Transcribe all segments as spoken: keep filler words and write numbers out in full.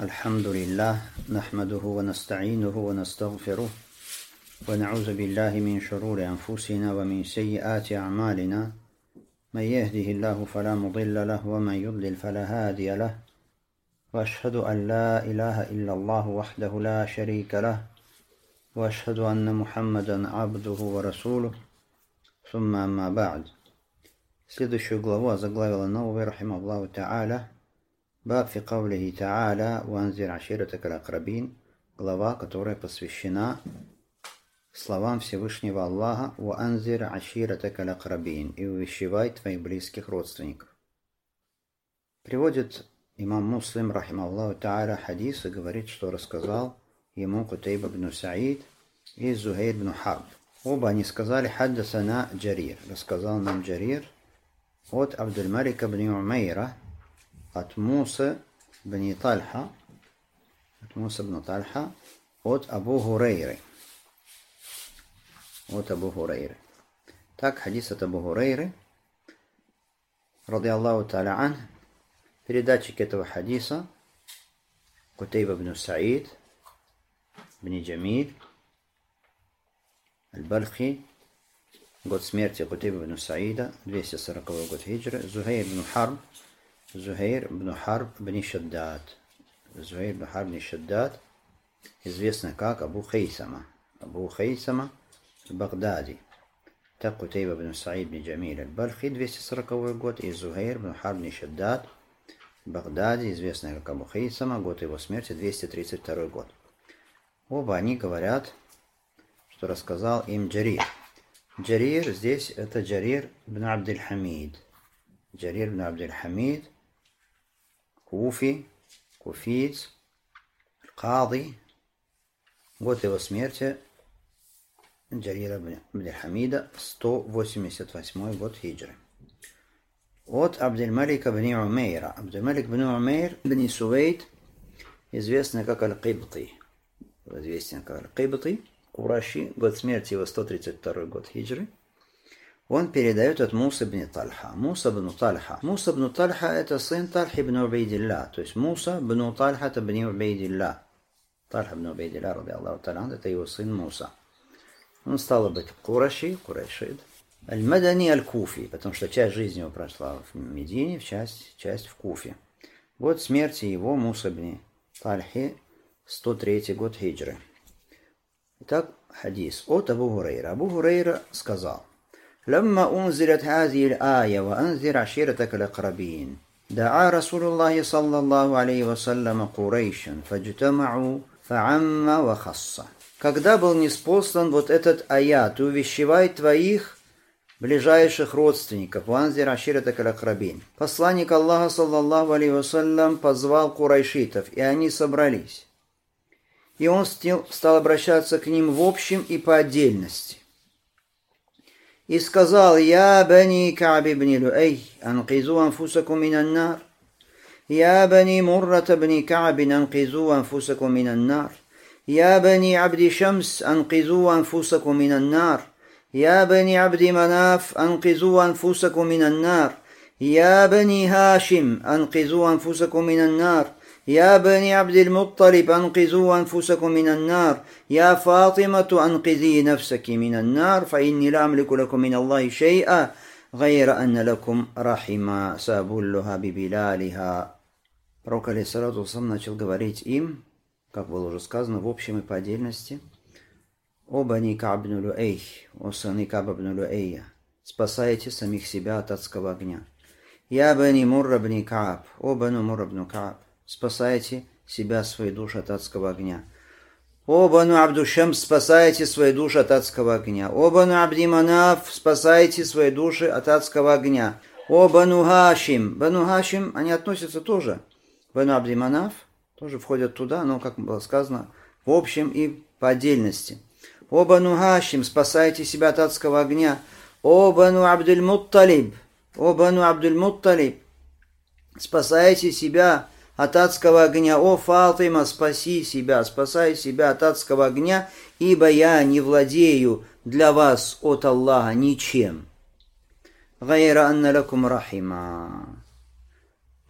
الحمد لله نحمده ونستعينه ونستغفره ونعوذ بالله من شرور أنفسنا ومن سيئات أعمالنا من يهده الله فلا مضل له ومن يضلل فلا هادي له وأشهد أن لا إله إلا الله وحده لا شريك له وأشهد أن محمدا عبده ورسوله ثم أما بعد. Следующую главу озаглавила Навави рахимахуллаху та'аля баб фи каулихи та'аля ванзир аширатака аль-акрабин, глава, которая посвящена словам Всевышнего Аллаха ванзир аширатака аль-акрабин, и увещевай твоих близких родственников. Приводит имам Муслим рахимахуллаху та'аля хадис и говорит, что рассказал ему Кутайба бн Саид и Зухайр бн Харб. Оба они сказали: хаддасана Джарир, рассказал нам Джарир от Абдуль-Малика бн Умейра, от Муса бн Тальха, от Муса бн Тальха, от Абу Хурейры, от Абу Хурейры. Так, хадис от Абу Хурейры, ради Аллаху та'аля ан. Передатчик этого хадиса Кутайба бн Саид бн Джамиль Аль-Бальхи, год смерти Кутайба бн Саида, двести сороковой год хиджры. Зухайр бн Харб, Зухайр бн Харб бн Шаддад, Зухайр бн Харб бн Шаддад, известный как Абу Хейсама, Абу Хейсама Багдади. Так, Кутайба бн Саид бн Джамиль Аль-Бальхи, двести сороковой год, и Зухайр бн Харб бн Шаддад Багдади, известный как Абу Хейсама, год его смерти двести тридцать второй год. Оба они говорят, что рассказал им Джарир. Джарир здесь это Джарир бн Абдуль-Хамид. Джарир бн Абдуль-Хамид, Куфи, куфиец, Кади. Год его смерти Джарира бн Абдуль-Хамида сто восемьдесят восьмой год хиджры. От Абдуль-Малика бн Умейра. Абдуль-Малик бн Умейр бн Сувейд, известный как Аль-Кибти, известен как Аль-Кибти, Кураши, год смерти его сто тридцать второй год хиджры. Он передает от Муса бн Тальха. Муса бн Тальха. Муса бн Тальха это сын Тальхи бн Убейдилля. То есть Муса бн Тальха это бн Убейдилля. Тальха бн Убейдилля, ради Аллаху та'аля, это его сын Муса. Он стал быть Кураши, Курайшид. Аль-Мадани Аль-Куфи, потому что часть жизни его прошла в Медине, часть, часть в Куфе. Год смерти его Муса бн Тальхи сто третий год хиджры. Итак, хадис от Абу Хурейра. Абу Хурейра сказал: «Лямма унзилят хази аль-ая ва анзир аширатака аль-акрабин, да'a Расулуллахи саллаллаху алейхи ва саллям Курейшан, фаджтамау фа'амма ва хасса». Когда был ниспослан вот этот аят: «Увещевай твоих ближайших родственников, ва анзир аширатака аль-акрабин», посланник Аллаха саллаллаху алейхи ва саллям позвал курайшитов, и они собрались. И он стал обращаться к ним в общем и по отдельности. И сказал: «Я бани Ка'б ибн Люэй, анкизу анфусакум минан нар. Я бани Муррата бни Ка'б, анкизу анфусакум минан нар. Я бани Абди Шамс, анкизу анфусакум минан нар. Я бани Абди Манаф, анкизу анфусакум минан нар. Я бани Хашим, анкизу анфусакум минан нар. يا بني عبد المطلب أنقذوا أنفسكم من النار. يا فاطمة أنقذي نفسك من النار فإني لا أملك لكم من الله شيئا غير أن لكم رحما سأبلها ببلالها». Пророк алейхиссалату вассалам начал говорить им, как было уже сказано, в общем и по отдельности: «О бани Ка'б бн Люэй, о сыны Ка'ба бн Люэя, спасайте самих себя от адского огня. Я бани Мурра бни Ка'б, о бану Мурра бн Ка'б, спасайте себя, свои души от адского огня. О бану Абду Шамс, спасайте свои души от адского огня. О бану Абди Манаф, спасайте свои души от адского огня. О бану Хашим». Бану Хашим, они относятся тоже. Бану Абди Манаф тоже входят туда, но, как было сказано, в общем и по отдельности. О бану Хашим, спасайте себя от адского огня. О бану Абдуль-Мутталиб, о бану Абдуль-Мутталиб, спасайте себя от адского огня. О Фатима, спаси себя, спасай себя от адского огня, ибо я не владею для вас от Аллаха ничем. Гайра анна лакум рахима.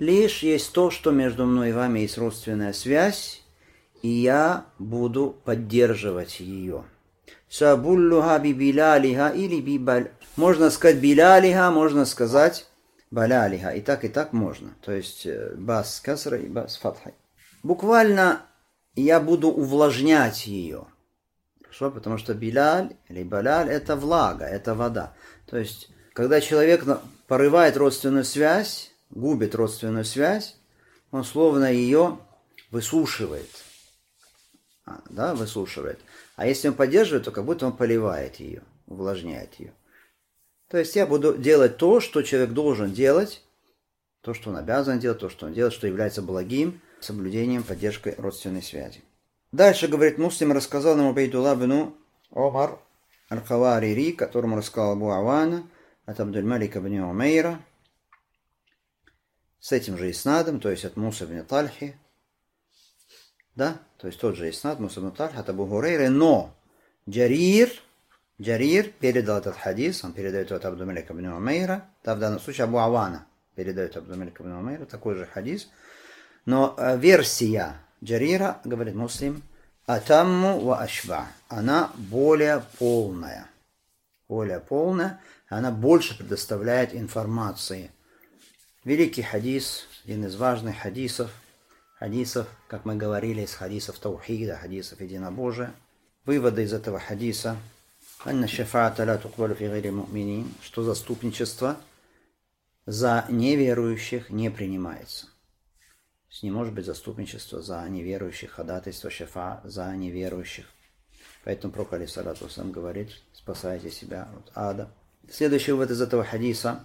Лишь есть то, что между мной и вами есть родственная связь, и я буду поддерживать ее. Сабуллуха би билалиха или би баль. Можно сказать билалиха, можно сказать балалиха. И так, и так можно. То есть бас с касрой и бас с фатхой. Буквально я буду увлажнять ее. Хорошо? Потому что билаль или балаль это влага, это вода. То есть, когда человек порывает родственную связь, губит родственную связь, он словно ее высушивает. А, да, высушивает. А если он поддерживает, то как будто он поливает ее, увлажняет ее. То есть я буду делать то, что человек должен делать, то, что он обязан делать, то, что он делает, что является благим соблюдением, поддержкой родственной связи. Дальше, говорит, Муслим рассказал нам Убайдуллах бин Умар аль-Хаварири, которому рассказал Абу Авана от Абдуль-Малика бин Умейра, с этим же иснадом, то есть от Муса бин Тальхи, да, то есть тот же иснад, Муса бин Тальхи, от Абу Хурейры, но Джарир, Джарир передал этот хадис, он передает от Абдуль-Малика бин Умейра, да, в данном случае Абу Авана передает Абдуль-Малика бин Умейра, такой же хадис, но версия Джарира, говорит Муслим, атамму ва ашба, она более полная, более полная, она больше предоставляет информации. Великий хадис, один из важных хадисов, хадисов, как мы говорили, из хадисов таухида, хадисов единобожия. Выводы из этого хадиса, анна шафаата ла туқбалу фи гайри муъминин, что заступничество за неверующих не принимается. То есть не может быть заступничество за неверующих, ходатайство шафа за неверующих. Поэтому пророк алейхиссалату вассалям говорит, спасайте себя от ада. Следующий вывод из этого хадиса,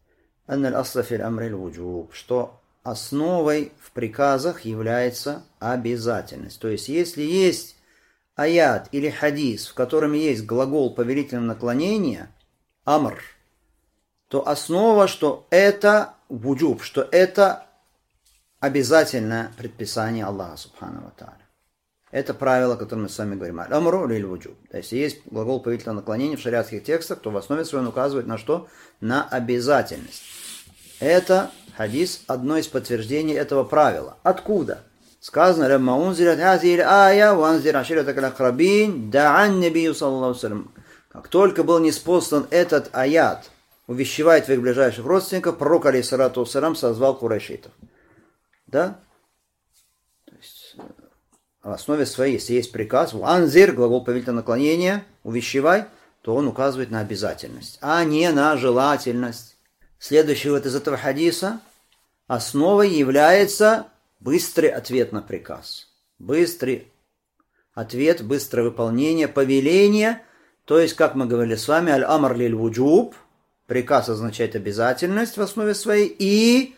что основой в приказах является обязательность. То есть, если есть аят или хадис, в котором есть глагол повелительного наклонения, амр, то основа, что это вуджуб, что это обязательное предписание Аллаха субхану ва тааля. Это правило, о котором мы с вами говорим. Амру лиль вуджуб. То есть, если есть глагол повелительного наклонения в шариатских текстах, то в основе своей он указывает на что? На обязательность. Это хадис, одно из подтверждений этого правила. Откуда? Сказано, «Ламма унзилат хазихи аль-ая ва анзир аширатака аль-акрабин да'ан набию саллаллаху алейхи ва саллям». Как только был ниспослан этот аят, увещевай твоих ближайших родственников, пророк алейхиссалату вассалям созвал курайшитов. Да? То есть, в основе своей, если есть приказ, «анзир», глагол повелительного наклонения, увещевай, то он указывает на обязательность, а не на желательность. Следующий вот из этого хадиса, основой является быстрый ответ на приказ. Быстрый ответ, быстрое выполнение, повеление. То есть, как мы говорили с вами, аль-амр лиль вуджуб, приказ означает обязательность в основе своей, и,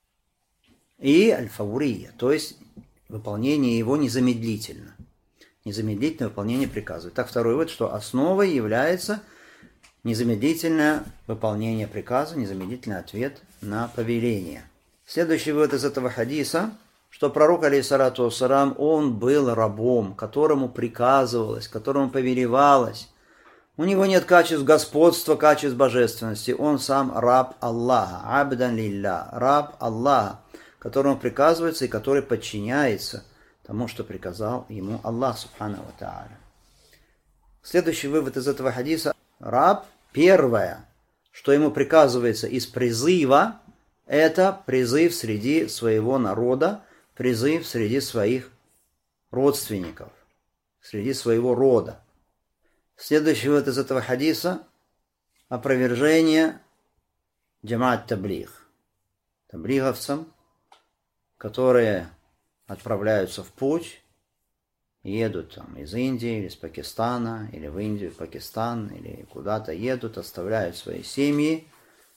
и аль-фаурия, то есть выполнение его незамедлительно. Незамедлительное выполнение приказа. Так, второй вывод, что основой является незамедлительное выполнение приказа, незамедлительный ответ на повеление. Следующий вывод из этого хадиса, что пророк, алейхиссалату вассалям, он был рабом, которому приказывалось, которому повелевалось. У него нет качеств господства, качеств божественности. Он сам раб Аллаха, абдан лилля, раб Аллаха, которому приказывается и который подчиняется тому, что приказал ему Аллах субхану ва тааля. Следующий вывод из этого хадиса. Раб, первое, что ему приказывается из призыва, это призыв среди своего народа, призыв среди своих родственников, среди своего рода. Следующий вывод из этого хадиса – опровержение джамаат таблиг, таблиговцам, которые отправляются в путь, едут там из Индии, или из Пакистана, или в Индию, в Пакистан, или куда-то едут, оставляют свои семьи,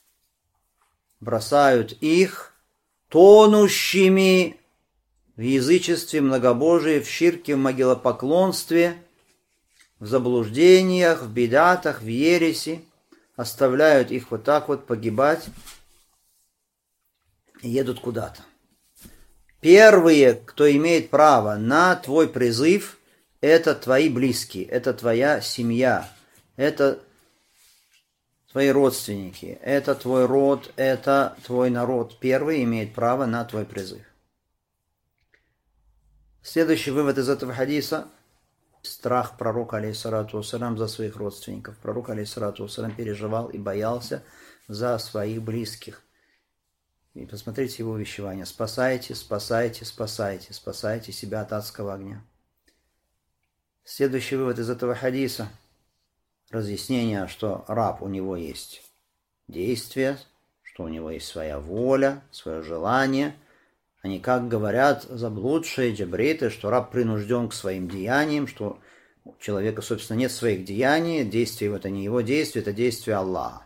бросают их тонущими в язычестве, многобожии, в ширке, в могилопоклонстве, в заблуждениях, в бидатах, в ереси, оставляют их вот так вот погибать и едут куда-то. Первые, кто имеет право на твой призыв, это твои близкие, это твоя семья, это твои родственники, это твой род, это твой народ первый имеет право на твой призыв. Следующий вывод из этого хадиса – страх пророка, алейхиссалату вассалям, за своих родственников. Пророк, алейхиссалату вассалям, переживал и боялся за своих близких. И посмотрите его увещевание: спасайте, спасайте, спасайте, спасайте себя от адского огня. Следующий вывод из этого хадиса – разъяснение, что раб, у него есть действие, что у него есть своя воля, свое желание. Они, как говорят заблудшие джабриты, что раб принужден к своим деяниям, что у человека, собственно, нет своих деяний, действие это не его действие, это действие Аллаха.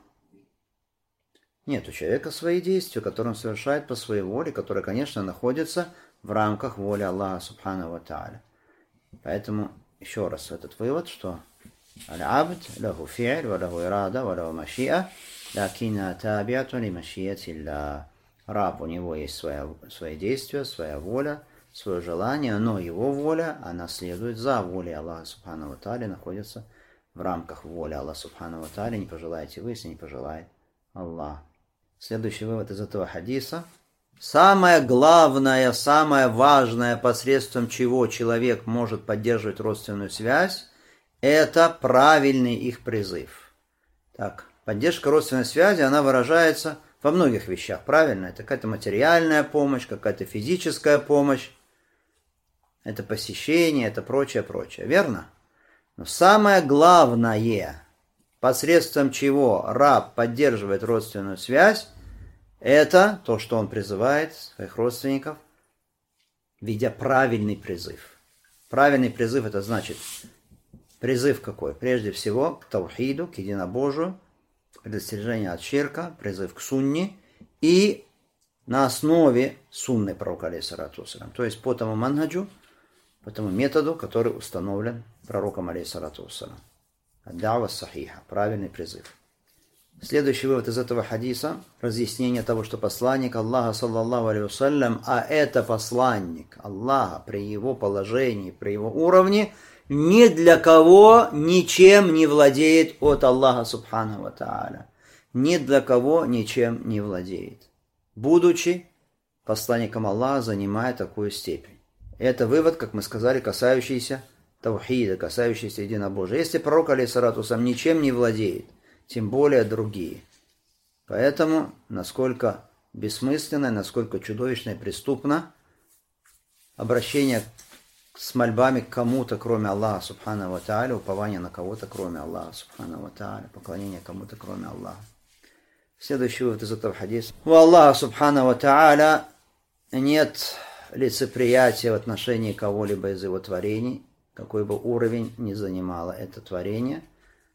Нет, у человека свои действия, которые он совершает по своей воле, которые, конечно, находятся в рамках воли Аллаха Субхану ва Тааля. Поэтому еще раз этот вывод, что аль-абд лаху фи'ль, ва лаху ирада, ва лаху маши'a, лакинна таби'ату ли маши'атилля. Раб, у него есть своя, свои действия, своя воля, свое желание, но его воля, она следует за волей Аллаха Субхану ва Тааля, находится в рамках воли Аллаха Субхану ва Тааля. Не пожелаете вы, если не пожелает Аллах. Следующий вывод из этого хадиса. Самое главное, самое важное, посредством чего человек может поддерживать родственную связь, это правильный их призыв. Так, поддержка родственной связи, она выражается во многих вещах, правильно? Это какая-то материальная помощь, какая-то физическая помощь, это посещение, это прочее, прочее, верно? Но самое главное, посредством чего раб поддерживает родственную связь, это то, что он призывает своих родственников, ведя правильный призыв. Правильный призыв – это значит призыв какой? Прежде всего к таухиду, к единобожию, предостережение от ширка, призыв к сунне и на основе сунны пророка, алейхиссалату вассалям, то есть по тому манхаджу, по тому методу, который установлен пророком, алейхиссалату вассалям. Ад-дa'ва сахиха, правильный призыв. Следующий вывод из этого хадиса – разъяснение того, что посланник Аллаха, саллаллаху алейхи вассалям, а это посланник Аллаха при его положении, при его уровне, ни для кого ничем не владеет от Аллаха Субхану ва Тааля. Ни для кого ничем не владеет. Будучи посланником Аллаха, занимая такую степень. Это вывод, как мы сказали, касающийся таухида, касающийся единобожия. Если пророк, алейхиссалату вассалям, ничем не владеет, тем более другие. Поэтому, насколько бессмысленно, насколько чудовищно и преступно обращение с мольбами к кому-то, кроме Аллаха Субхану ва Тааля, упование на кого-то, кроме Аллаха Субхану ва Тааля, поклонение кому-то, кроме Аллаха. Следующий вывод из этого хадиса. У Аллаха Субхану ва Тааля нет лицеприятия в отношении кого-либо из его творений, какой бы уровень ни занимало это творение.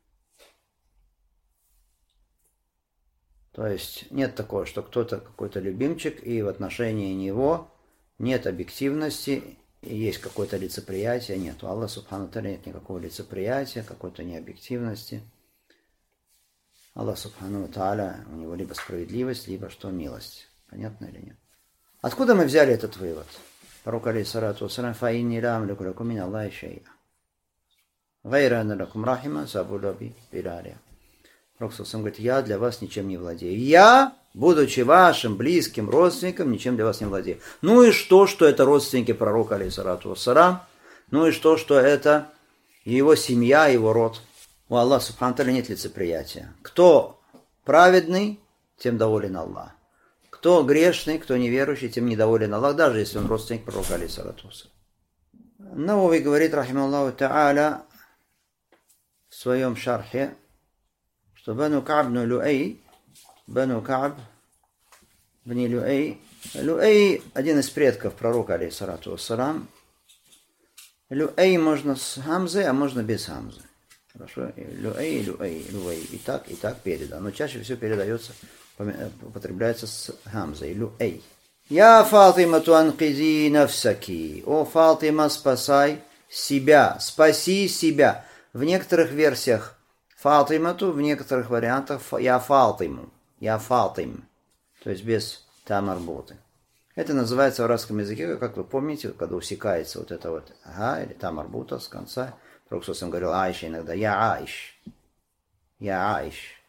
То есть нет такого, что кто-то какой-то любимчик, и в отношении него нет объективности, и есть какое-то лицеприятие. Нет, у Аллаха Субхану ва Тааля нет никакого лицеприятия, какой-то необъективности. Аллах Субхану ва Тааля, у него либо справедливость, либо что, милость. Понятно или нет? Откуда мы взяли этот вывод? Пророк, алейхиссалату вассалям, фаинни ла амлику лакум мин Аллахи шай'а. Гайра анна лакум рахима сабула би билалия. Пророк сам говорит: я для вас ничем не владею. Я, будучи вашим близким родственником, ничем для вас не владею. Ну и что, что это родственники пророка, алейхиссалату вассалям? Ну и что, что это его семья, его род? У Аллаха Субхану ва Тааля нет лицеприятия. Кто праведный, тем доволен Аллах. Кто грешный, кто неверующий, тем недоволен Аллах, даже если он родственник пророка, алейхиссалату вассалям. Навави говорит, рахимахуллаху тааля, в своем шархе, что Бану Ка'б бн Люэй, Бану Ка'б бн Люэй, Люэй один из предков пророка, алейхиссалату вассалям. Люэй можно с хамзой, а можно без хамзы. Хорошо? Люэй, Люэй, Люэй. И так, и так передано. Но чаще всего передается, употребляется с хамзой. Люэй. Я Фатима туанкизи нафсаки. О Фатима, спасай себя. Спаси себя. В некоторых версиях Фатимату, в некоторых вариантах я Фатиму. Я Фатим. То есть без тамарботы. Это называется в арабском языке, как вы помните, когда усекается вот это вот ага, или тамарбута с конца. Пророк сам говорил Аиша иногда. Я Аиш. Я Аиш.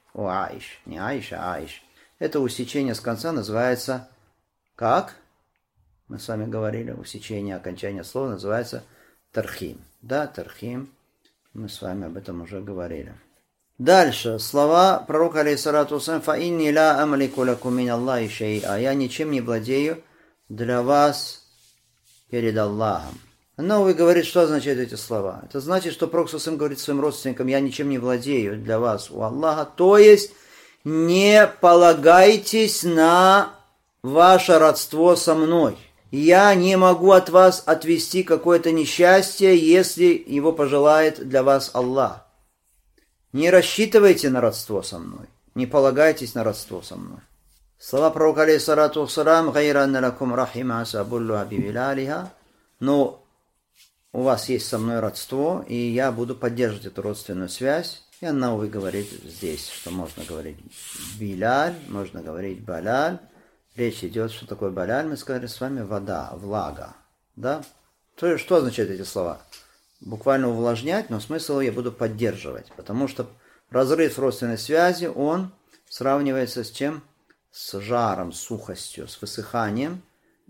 О Аиш. Не Аиша, а Аиш. Это усечение с конца называется как? Мы с вами говорили, усечение окончания слова называется тархим. Да, тархим. Мы с вами об этом уже говорили. Дальше. Слова пророка алейхиссалату вассалям. Фа инни ла амлику лакум мин Аллахи шай'a. Я ничем не владею для вас перед Аллахом. Новый говорит, что означают эти слова. Это значит, что пророк сам говорит своим родственникам: я ничем не владею для вас у Аллаха. То есть не полагайтесь на ваше родство со мной. Я не могу от вас отвести какое-то несчастье, если его пожелает для вас Аллах. Не рассчитывайте на родство со мной. Не полагайтесь на родство со мной. Слова пророка алейхиссалату вассалам: «Гайра анна лакум рахима сабуллуха бивилалиха». Но у вас есть со мной родство, и я буду поддерживать эту родственную связь. И Ан-Навави говорит здесь, что можно говорить билаль, можно говорить балаль. Речь идет, что такое балаль, мы сказали с вами, вода, влага. Да? То, что означают эти слова? Буквально увлажнять, но смысл я буду поддерживать. Потому что разрыв родственной связи, он сравнивается с чем? С жаром, с сухостью, с высыханием.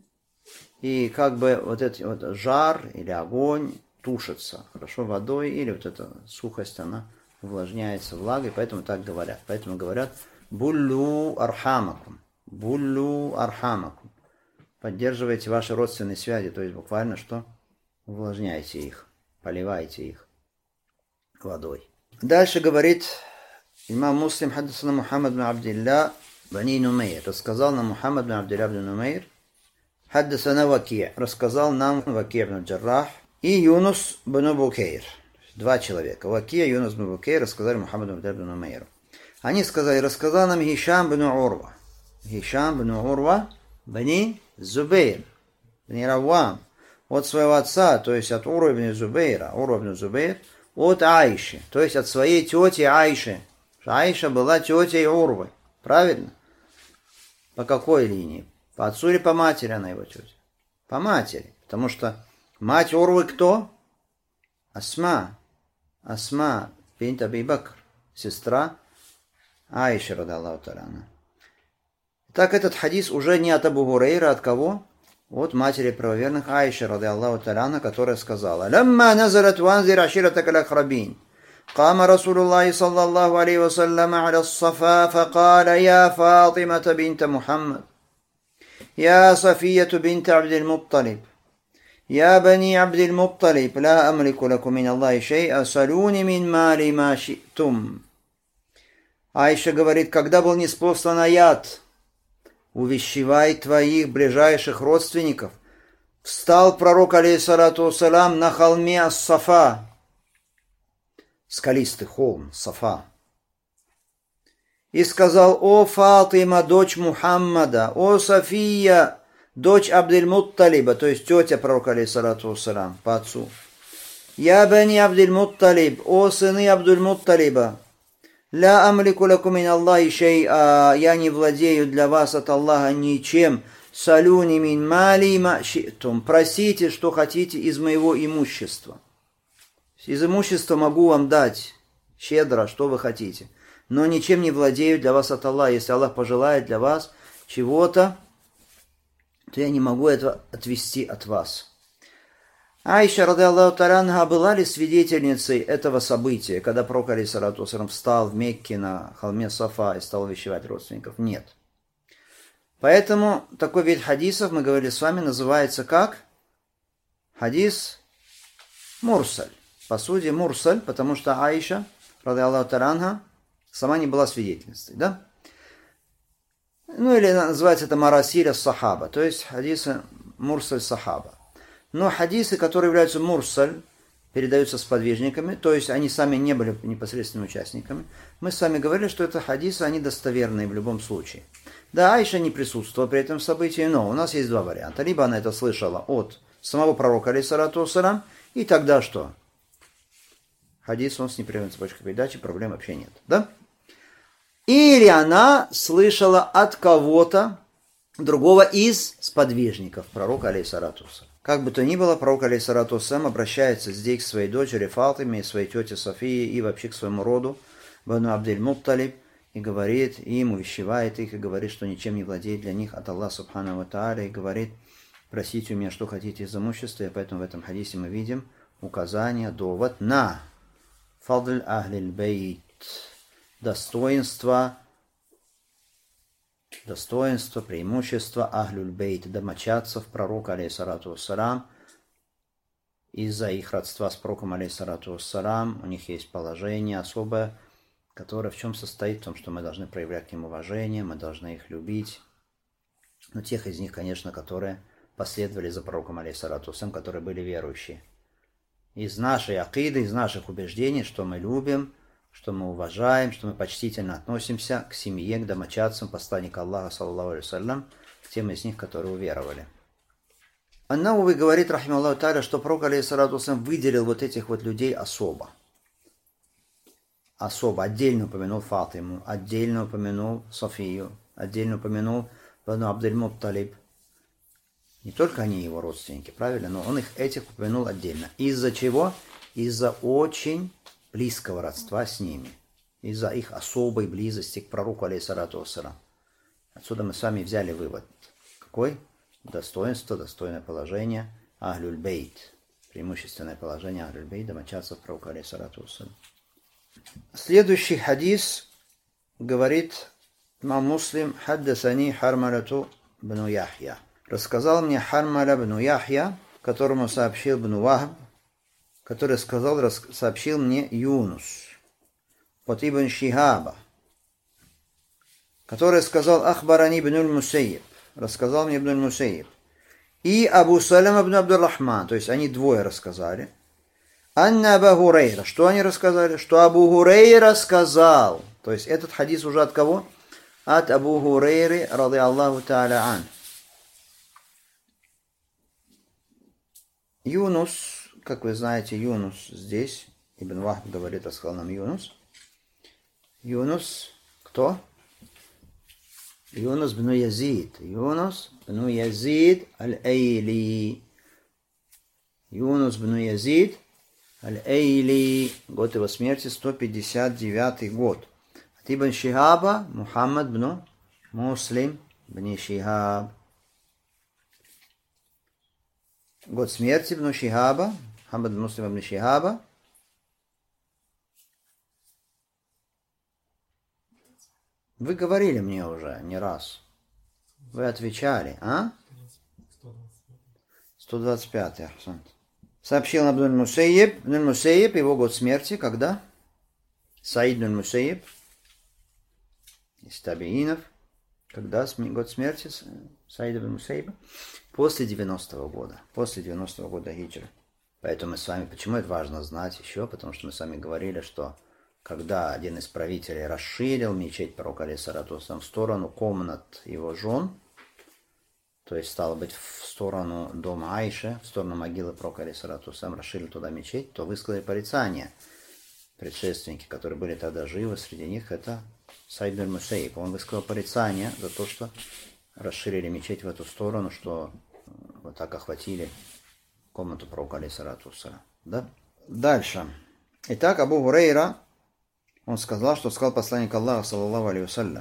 И как бы вот этот вот жар или огонь тушится хорошо водой, или вот эта сухость, она увлажняется влагой, поэтому так говорят. Поэтому говорят «буллю архамакум». «Буллю архамакум». Поддерживайте ваши родственные связи, то есть буквально что? Увлажняйте их, поливайте их водой. Дальше говорит имам Муслим: «Хаддасана Мухаммад бин Абдилля бани Нумейр». Рассказал нам Мухаммад бин Абдилля бин Нумейр. «Хаддасана Ваки'». Рассказал нам Ваки' бин Джаррах. И Юнус бин Букейр. Два человека. Ваки' и Юнус бин Букейр рассказали Мухаммаду бин Абдилля бин Нумейру. Они сказали: рассказал нам Хишам бин Урва. Хишам бин Урва бани Зубейр, бани Равам, от своего отца, то есть от Урва бин Зубейра, Урва бин Зубейр, от Аиши, то есть от своей тети Аиши. Аиша была тетей Урвы, правильно? По какой линии? По отцу или по матери она его тетя? По матери, потому что мать Урвы кто? Асма, Асма бинт Аби Бакр, сестра Аиши радаллаху та'аля анха. Так этот хадис уже не от Абу Хурейра, от кого? От матери правоверных Аиши радаллаху та'аля анха, которая сказала: «Лямма назалат ванзир аширатака лахрабин. قام رسول الله صلى الله عليه وسلم على الصفا فقال: يا فاطمة بنت محمد، يا صفية بنت عبد المطلب، يا بني عبد المطلب، لا أملك لكم من الله شيئا، سلوني من مالي ما شئتم». Аиша говорит: когда был ниспослан аят «Увещевай твоих ближайших родственников», встал пророк алейхиссалату вассалам на холме Ас-Сафа, скалистый холм Сафа, и сказал: «О Фатима, дочь Мухаммада, о София, дочь Абдуль-Мутталиба», то есть тетя пророка алейхиссалату вассалам по отцу. «Я бани Абдуль-Мутталиб, о сыны Абдуль-Мутталиба, ля амлику лакум мин Аллахи шай'a, я не владею для вас от Аллаха ничем, салюни мин мали ма ши'тум, просите, что хотите из моего имущества». Из имущества могу вам дать щедро, что вы хотите, но ничем не владею для вас от Аллаха. Если Аллах пожелает для вас чего-то, то я не могу этого отвести от вас. Аиша радаллаху та'аля анха была ли свидетельницей этого события, когда пророк алейхиссалату вассалам встал в Мекке на холме Сафа и стал увещевать родственников? Нет. Поэтому такой вид хадисов, мы говорили с вами, называется как? Хадис мурсаль. По сути, мурсаль, потому что Аиша, радаллаху та'аля анха, сама не была свидетельницей, да? Ну, или называется это марасиля сахаба, то есть хадисы мурсаль сахаба. Но хадисы, которые являются мурсаль, передаются сподвижниками, то есть они сами не были непосредственными участниками. Мы с вами говорили, что это хадисы, они достоверные в любом случае. Да, Аиша не присутствовала при этом событии, но у нас есть два варианта. Либо она это слышала от самого пророка, алейхиссалату вассалам, и тогда что? Хадис, он с непрерывной цепочкой передачи, проблем вообще нет, да? Или она слышала от кого-то другого из сподвижников пророка, алейхиссалату вассалам. Как бы то ни было, пророк, алейхиссалату вассалам, обращается здесь к своей дочери Фатиме, своей тете Софии и вообще к своему роду, Бану Абдуль-Мутталиб, и говорит им, увещевает их, и говорит, что ничем не владеет для них от Аллаха Субхану ва Тааля, и говорит: просите у меня, что хотите из имущества, и поэтому в этом хадисе мы видим указание, довод на фадль ахлиль бейт, достоинство, достоинство, преимущество ахлюль бейт, домочадцев пророка, алейхиссалату вассалам. Из-за их родства с пророком, алейхиссалату вассалам, у них есть положение особое, которое в чем состоит? В том, что мы должны проявлять к ним уважение, мы должны их любить. Но тех из них, конечно, которые последовали за пророком, алейхиссалату вассалам, которые были верующие. Из нашей акиды, из наших убеждений, что мы любим, что мы уважаем, что мы почтительно относимся к семье, к домочадцам посланника Аллаха, саллаллаху алейхи вассалям, к тем из них, которые уверовали. Ан-Навави говорит, рахималлаху тааля, что пророк, алейхиссалату вассалям, выделил вот этих вот людей особо. Особо, отдельно упомянул Фатиму, отдельно упомянул Софию, отдельно упомянул Бану Абдель-Мутталиб. Не только они его родственники, правильно, но он их этих упомянул отдельно. Из-за чего? Из-за очень близкого родства с ними. Из-за их особой близости к пророку, алейхиссалату вассалам. Отсюда мы с вами взяли вывод. Какой? Достоинство, достойное положение ахлюль бейт. Преимущественное положение ахлюль бейт, домочадцев пророка, алейхиссалату вассалам. Следующий хадис говорит имам Муслим: хаддасани Хармалату бну Яхья. Рассказал мне Хармаля бну Яхья, которому сообщил бну Вахб, который сказал, рас, сообщил мне Юнус от ибн Шихаба, который сказал Ахбарани ибн аль-Мусайиб, рассказал мне ибн аль-Мусайиб, и Абу Салама ибн Абдул-Рахман, то есть они двое рассказали. Анна Аба Хурейра, что они рассказали? Что Абу Хурейра сказал, то есть этот хадис уже от кого? От Абу Хурейры, ради Аллаху та'аля ан. Юнус, как вы знаете, Юнус здесь, Ибн Вахб говорит, рассказал нам Юнус. Юнус, кто? Юнус бну Язид. Юнус бну Язид аль-Эйли. Юнус бну Язид аль-Эйли. Год его смерти сто пятьдесят девятый год. От Ибн Шихаба Мухаммад бну Муслим бни Шихаб. Год смерти бну Шихаба, Мухаммад бн Муслим бни Шихаба. Вы говорили мне уже не раз. Вы отвечали, а? сто двадцать пятый, Ахсан. Сообщил нам Ибн Мусайиб. Ибн Мусайиб, его год смерти, когда? Саид ибн Мусайиб, из табиинов. Когда год смерти Саида ибн Мусайиба? После девяностого года. После девяностого года хиджры. Поэтому мы с вами, почему это важно знать еще? Потому что мы с вами говорили, что когда один из правителей расширил мечеть пророка, алейхиссалату вассалам, в сторону комнат его жен, то есть, стало быть, в сторону дома Айши, в сторону могилы пророка, алейхиссалату вассалам, расширил туда мечеть, то высказали порицание. Предшественники, которые были тогда живы, среди них это Саид ибн Мусайиб. Он высказал порицание за то, что расширили мечеть в эту сторону, что вот так охватили комнату пророка, алейхиссалату вассалам. Да? Дальше. Итак, Абу Хурейра, он сказал, что сказал посланник Аллаха, саллаллаху алейхи вассалям.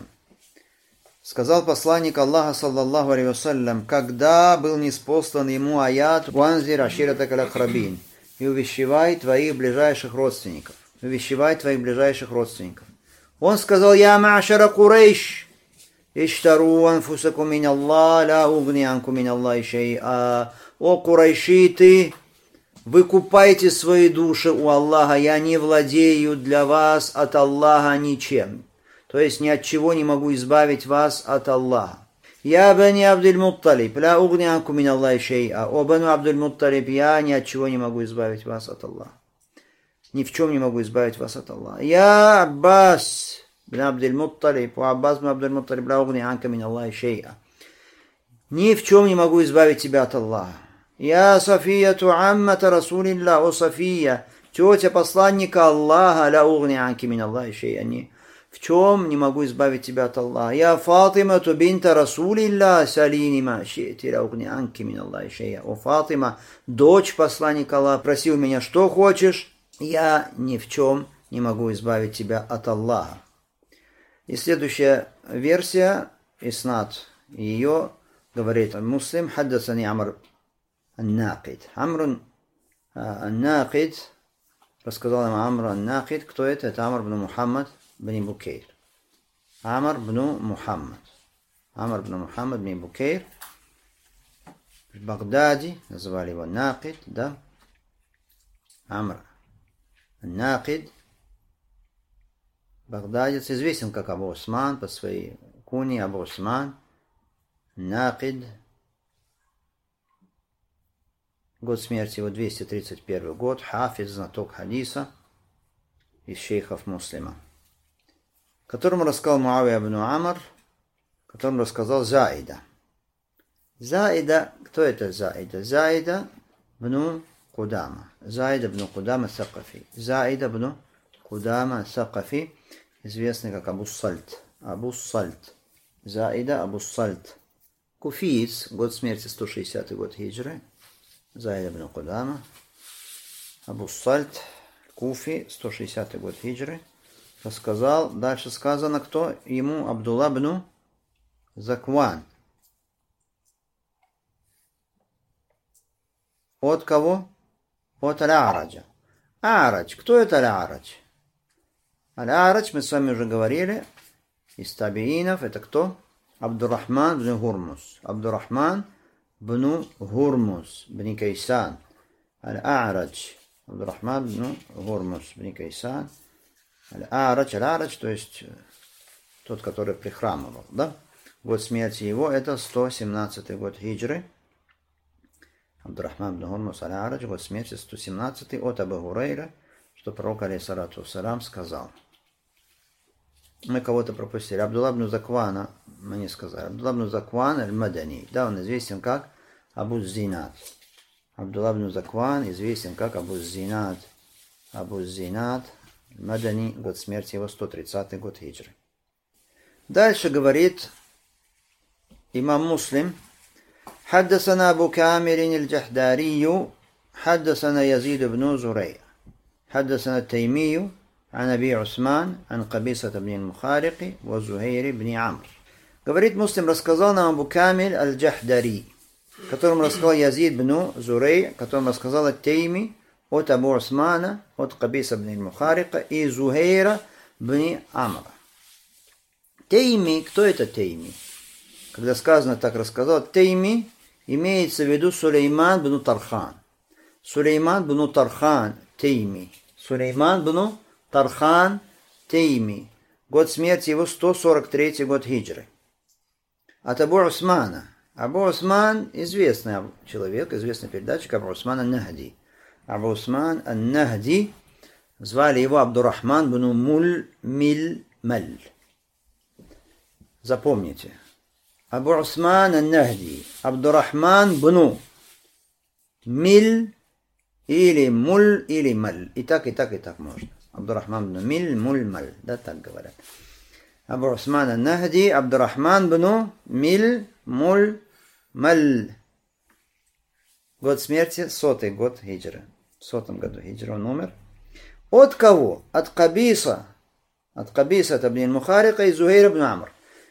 Сказал посланник Аллаха, саллаллаху алейхи вассалям, когда был ниспослан ему аят «Уанзир аширатак аль-акрабин» и увещевай твоих ближайших родственников. Увещевай твоих ближайших родственников. Он сказал: «Я ма'шара Курейш, иштару анфусакум мин Аллах, ла угни анкум мин Аллахи шей'a». О курайшиты, выкупайте свои души у Аллаха, я не владею для вас от Аллаха ничем. То есть ни от чего не могу избавить вас от Аллаха. Я бани Абдуль-Мутталиб, ла угни анкум мин Аллахи шей'a. О бану Абдуль-Мутталиб, я ни от чего не могу избавить вас от Аллаха. Ни в чем не могу избавить вас от Аллаха. Я Аббас бин Абдуль-Мутталиб, о Аббас бин Абдуль-Мутталиб, ла угни анка мин Аллахи шей'a. Ни в чем не могу избавить тебя от Аллаха. Я София ту'аммата Расулилля, о София, тетя посланника Аллаха, ла угни анки мин Аллахи шей'a. Ни в чем не могу избавить тебя от Аллаха. Я Фатима ту бинта Расулилля, салини ма ши'ти, ла угни анки мин Аллахи шей'a. О Фатима, дочь посланника Аллаха, проси у меня, что хочешь, я ни в чем не могу избавить тебя от Аллаха. И следующая версия, иснад ее, говорит Муслим, хаддасани Амр ан-Накид. Амр ан-Накид, рассказал им Амр ан-Накид. Кто это? Это Амр бн Мухаммад бн Букейр. Амр бн Мухаммад. Амр бн Мухаммад бн Букейр. В Багдаде, называли его Накид, да? Амр ан-Накид. Багдадец известен как Абу Усман по своей куни, Абу Усман. Накид. Год смерти его двести тридцать первый год. Хафиз, знаток хадиса из шейхов Муслима. Которому рассказал Муавия ибн Амр, которому рассказал Заида. Заида, кто это Заида? Заида бн Кудама. Заида бн Кудама Сакафи. Заида бн Кудама Сакафи, известный как Абу Сальт. Абу Сальт. Заида Абу Сальт. Куфиец, год смерти сто шестидесятый год хиджры. Заида бн Кудама. Абу Сальт, Куфи, сто шестидесятый год хиджры. Рассказал, дальше сказано, кто ему? Абдулла бн Закван. От кого? От Аль-Араджа. Арадж. Кто это Аль-Арадж? Аль-Арадж, мы с вами уже говорили, из табиинов, это кто? Абдуррахман бн Гурмус. Абдуррахман бн Гурмус бн Кайсан. Аль-Арадж. Абдуррахман бн Гурмус бн Кайсан. Аль-Арадж. Аль-Арадж, то есть тот, который прихрамывал, да? Год смерти его, это сто семнадцатый год хиджры. Абдуррахман бн Гурмус Аль-Арадж, год смерти сто семнадцатый, от Абу Гурейра, что пророк, алейхиссалату вассалям, сказал. Мы кого-то пропустили. Абдулла бн Заквана, мы не сказали. Абдулла бн Закван аль-Мадани. Да, он известен как Абу Зинад. Абдулла бн Закван известен как Абу Зинад. Абу Зинад Мадани, год смерти его сто тридцатый год хиджры. Дальше говорит имам Муслим. حدثنا أبو كامل الجحداري حدثنا يزيد بن زريع حدثنا التيمي عن أبي عثمان عن قبيصة بن المخارق وزهير بن عمرو. Говорит Муслим, рассказал нам Абу Камиль аль-Джахдари, которому рассказал Язид бн Зурей, которому рассказал Тейми от Абу Усмана, от Кабиса бн Мухарика и Зухейра бн Амра. Тейми, кто это Тейми? Когда сказано так рассказал, Тейми имеется в виду Сулейман бн Тархан. Сулейман бн Тархан Тейми. Сулейман бн Тархан Тейми. Год смерти его сто сорок третий год хиджры. От Абу Усмана. Абу Усман известный человек, известный передатчик Абу Усман ан-Нахди. Абу Усман ан-Нахди, звали его Абдуррахман бн Муль-Миль-Маль. Запомните. Абу Усман ан-Нахди, Абдуррахман бн Миль или Муль или Маль. И так, и так, и так можно. Абдуррахман бн Миль, Муль, Маль. Да, так говорят. Абу Усман ан-Нахди, Абдуррахман бн Миль, Муль, Маль. Год смерти, сотый год хиджры. В сотом году хиджры он умер. От кого? От Кабиса. От Кабиса бн Мухарика и Зухейра бн Амр.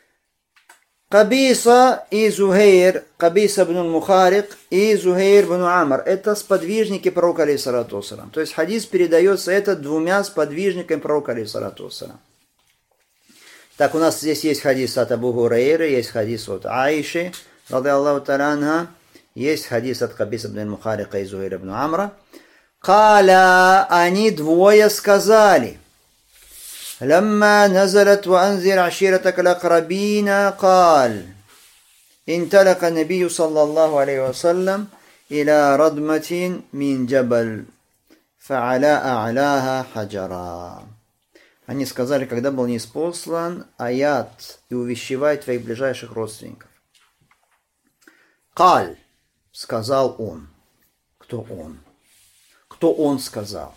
Кабиса и Зухейр, Кабиса бн Мухарик и Зухейр бн Амр. Это сподвижники пророка, алейхиссалату вассалам. То есть хадис передается это двумя сподвижниками пророка, алейхиссалату вассалам. Так, у нас здесь есть хадис от Абу Гурейры, есть хадис от Аиши, ради Аллаху та'аля анха, есть хадис от Кабиса бн Мухарика и Зухейра бн Амра. Каля, они двое сказали. لما نزلت وأنذر عشيرتك الأقربين قال انطلق النبي صلى الله عليه وسلم إلى ردمة من جبل فعلى أعلاها حجرا. Они сказали, когда был ниспослан аят и увещевай твоих ближайших родственников. Каль, сказал он. Кто он? Кто он сказал?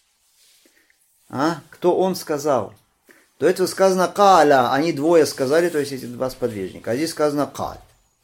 А? Кто он сказал? До этого сказано каля, они двое сказали, то есть эти два сподвижника. А здесь сказано каль.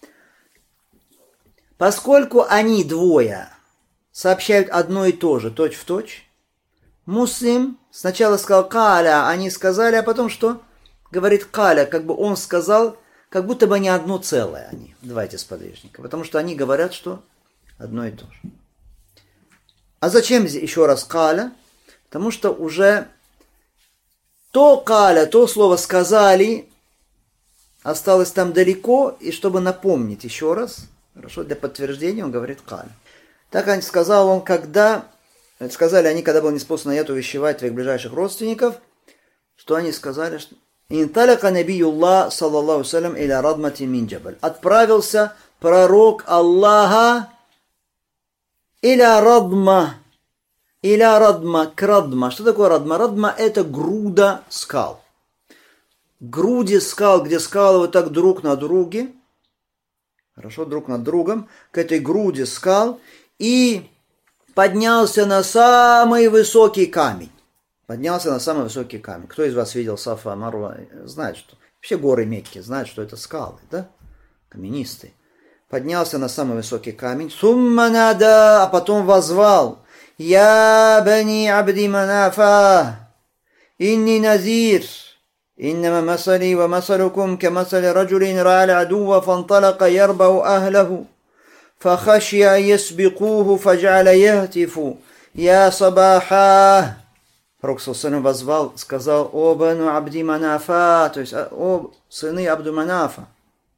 Поскольку они двое сообщают одно и то же, точь в точь, Муслим сначала сказал каля, они сказали, а потом что? говорит каля, как бы он сказал, как будто бы они одно целое, они, два эти сподвижника. Потому что они говорят, что одно и то же. А зачем еще раз каля? Потому что уже то каля, то слово сказали, осталось там далеко, и чтобы напомнить еще раз, хорошо, для подтверждения он говорит каля. Так он сказал он, когда, сказали они, когда был неспослан аят увещевать твоих ближайших родственников, что они сказали, что «Инталака набиюллах, саллаллаху салям, иля радмати мин джабаль». Отправился пророк Аллаха иля радма, иля радма, к радма. Что такое радма? Радма – это груда скал. Груди скал, где скалы вот так друг на друге, хорошо, друг над другом, к этой груди скал, и поднялся на самый высокий камень. Поднялся на самый высокий камень. Кто из вас видел Сафа, Марва, знает, что... Вообще горы Мекки знают, что это скалы, да? Каменистые. Поднялся на самый высокий камень. Сумма нада, а потом возвал. Я бани абди манафа, инни назир, иннама масали ва масалукум ка масали раджулин ра'ал адува фанталака ярбау ахлаху, фахашья ясбикуху фаджаля яхтифу, я сабаха. Пророк саллаллаху возвал, сказал: «О бану Абди Манафа», то есть «О сыны Абду Манафа».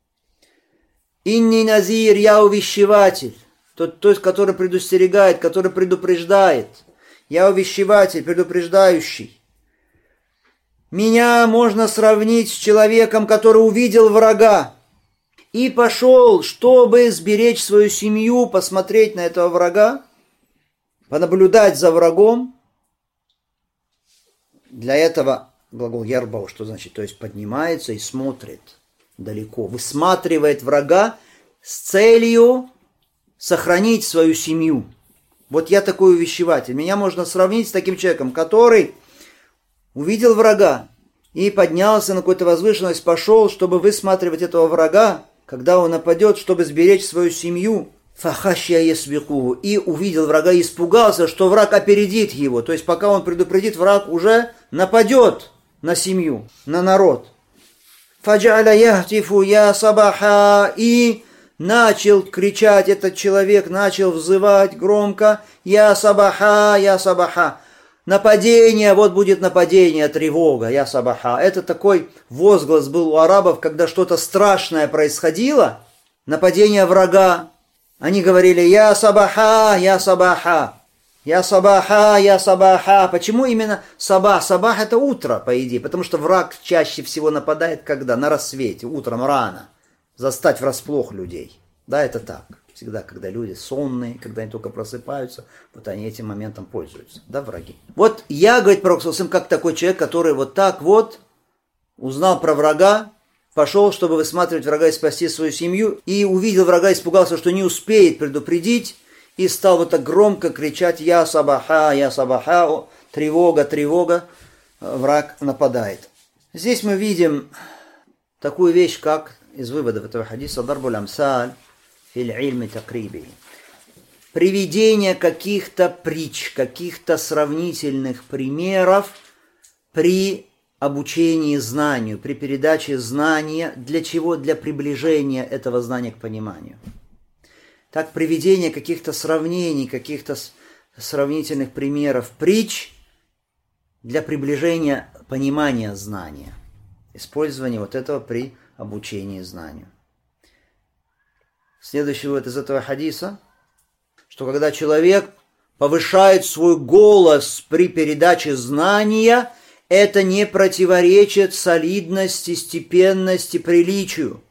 «Инни назир», я увещеватель, тот, тот, который предостерегает, который предупреждает. Я увещеватель, предупреждающий. Меня можно сравнить с человеком, который увидел врага и пошел, чтобы сберечь свою семью, посмотреть на этого врага, понаблюдать за врагом. Для этого глагол ярбау, что значит? То есть поднимается и смотрит далеко, высматривает врага с целью сохранить свою семью. Вот я такой увещеватель. Меня можно сравнить с таким человеком, который увидел врага и поднялся на какую-то возвышенность, пошел, чтобы высматривать этого врага, когда он нападет, чтобы сберечь свою семью. Фахашья ясбикуху, и увидел врага, и испугался, что враг опередит его. То есть пока он предупредит, враг уже нападет на семью, на народ. Фаджаля яхтифу я сабаха, и начал кричать этот человек, начал взывать громко: я сабаха, я сабаха. Нападение, вот будет нападение, тревога, я сабаха. Это такой возглас был у арабов, когда что-то страшное происходило, нападение врага. Они говорили: я сабаха, я сабаха, я сабаха, я сабаха. Почему именно сабах? Сабах — это утро, по идее, потому что враг чаще всего нападает когда? На рассвете, утром рано, застать врасплох людей. Да, это так. Всегда, когда люди сонные, когда они только просыпаются, вот они этим моментом пользуются. Да, враги. Вот я, говорит пророк саллаллаху алейхи ва саллям, как такой человек, который вот так вот узнал про врага, пошел, чтобы высматривать врага и спасти свою семью, и увидел врага, испугался, что не успеет предупредить, и стал вот так громко кричать: я сабаха, я сабаха, тревога, тревога, враг нападает. Здесь мы видим такую вещь, как из выводов этого хадиса дарбуль амсаль фил ильми такриби. Приведение каких-то притч, каких-то сравнительных примеров при обучении знанию, при передаче знания. Для чего? Для приближения этого знания к пониманию. Так, приведение каких-то сравнений, каких-то сравнительных примеров, притч для приближения понимания знания. Использование вот этого при обучении знанию. Следующий вывод из этого хадиса, что когда человек повышает свой голос при передаче знания, это не противоречит солидности, степенности, приличию.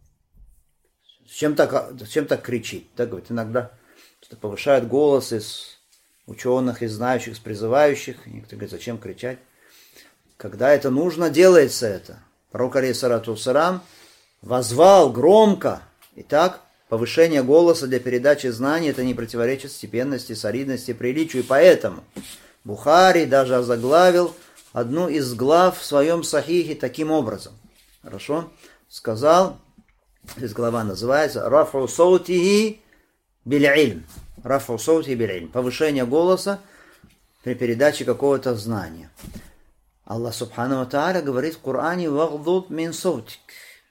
Чем так, чем так кричит? Так говорит, иногда повышает голос из ученых, из знающих, из призывающих. Некоторые говорят, зачем кричать? Когда это нужно, делается это. Пророк алейхиссалату вассалям возвал громко. Итак, повышение голоса для передачи знаний это не противоречит степенности, солидности, приличию. И поэтому Бухари даже озаглавил одну из глав в своем сахихе таким образом. Хорошо? Сказал, здесь глава называется «Рафу саутихи биль-ильм». «Рафу саутихи биль-ильм». Повышение голоса при передаче какого-то знания. Аллах Субхану ва Тааля говорит в Коране: «Вагдуд мин саутик».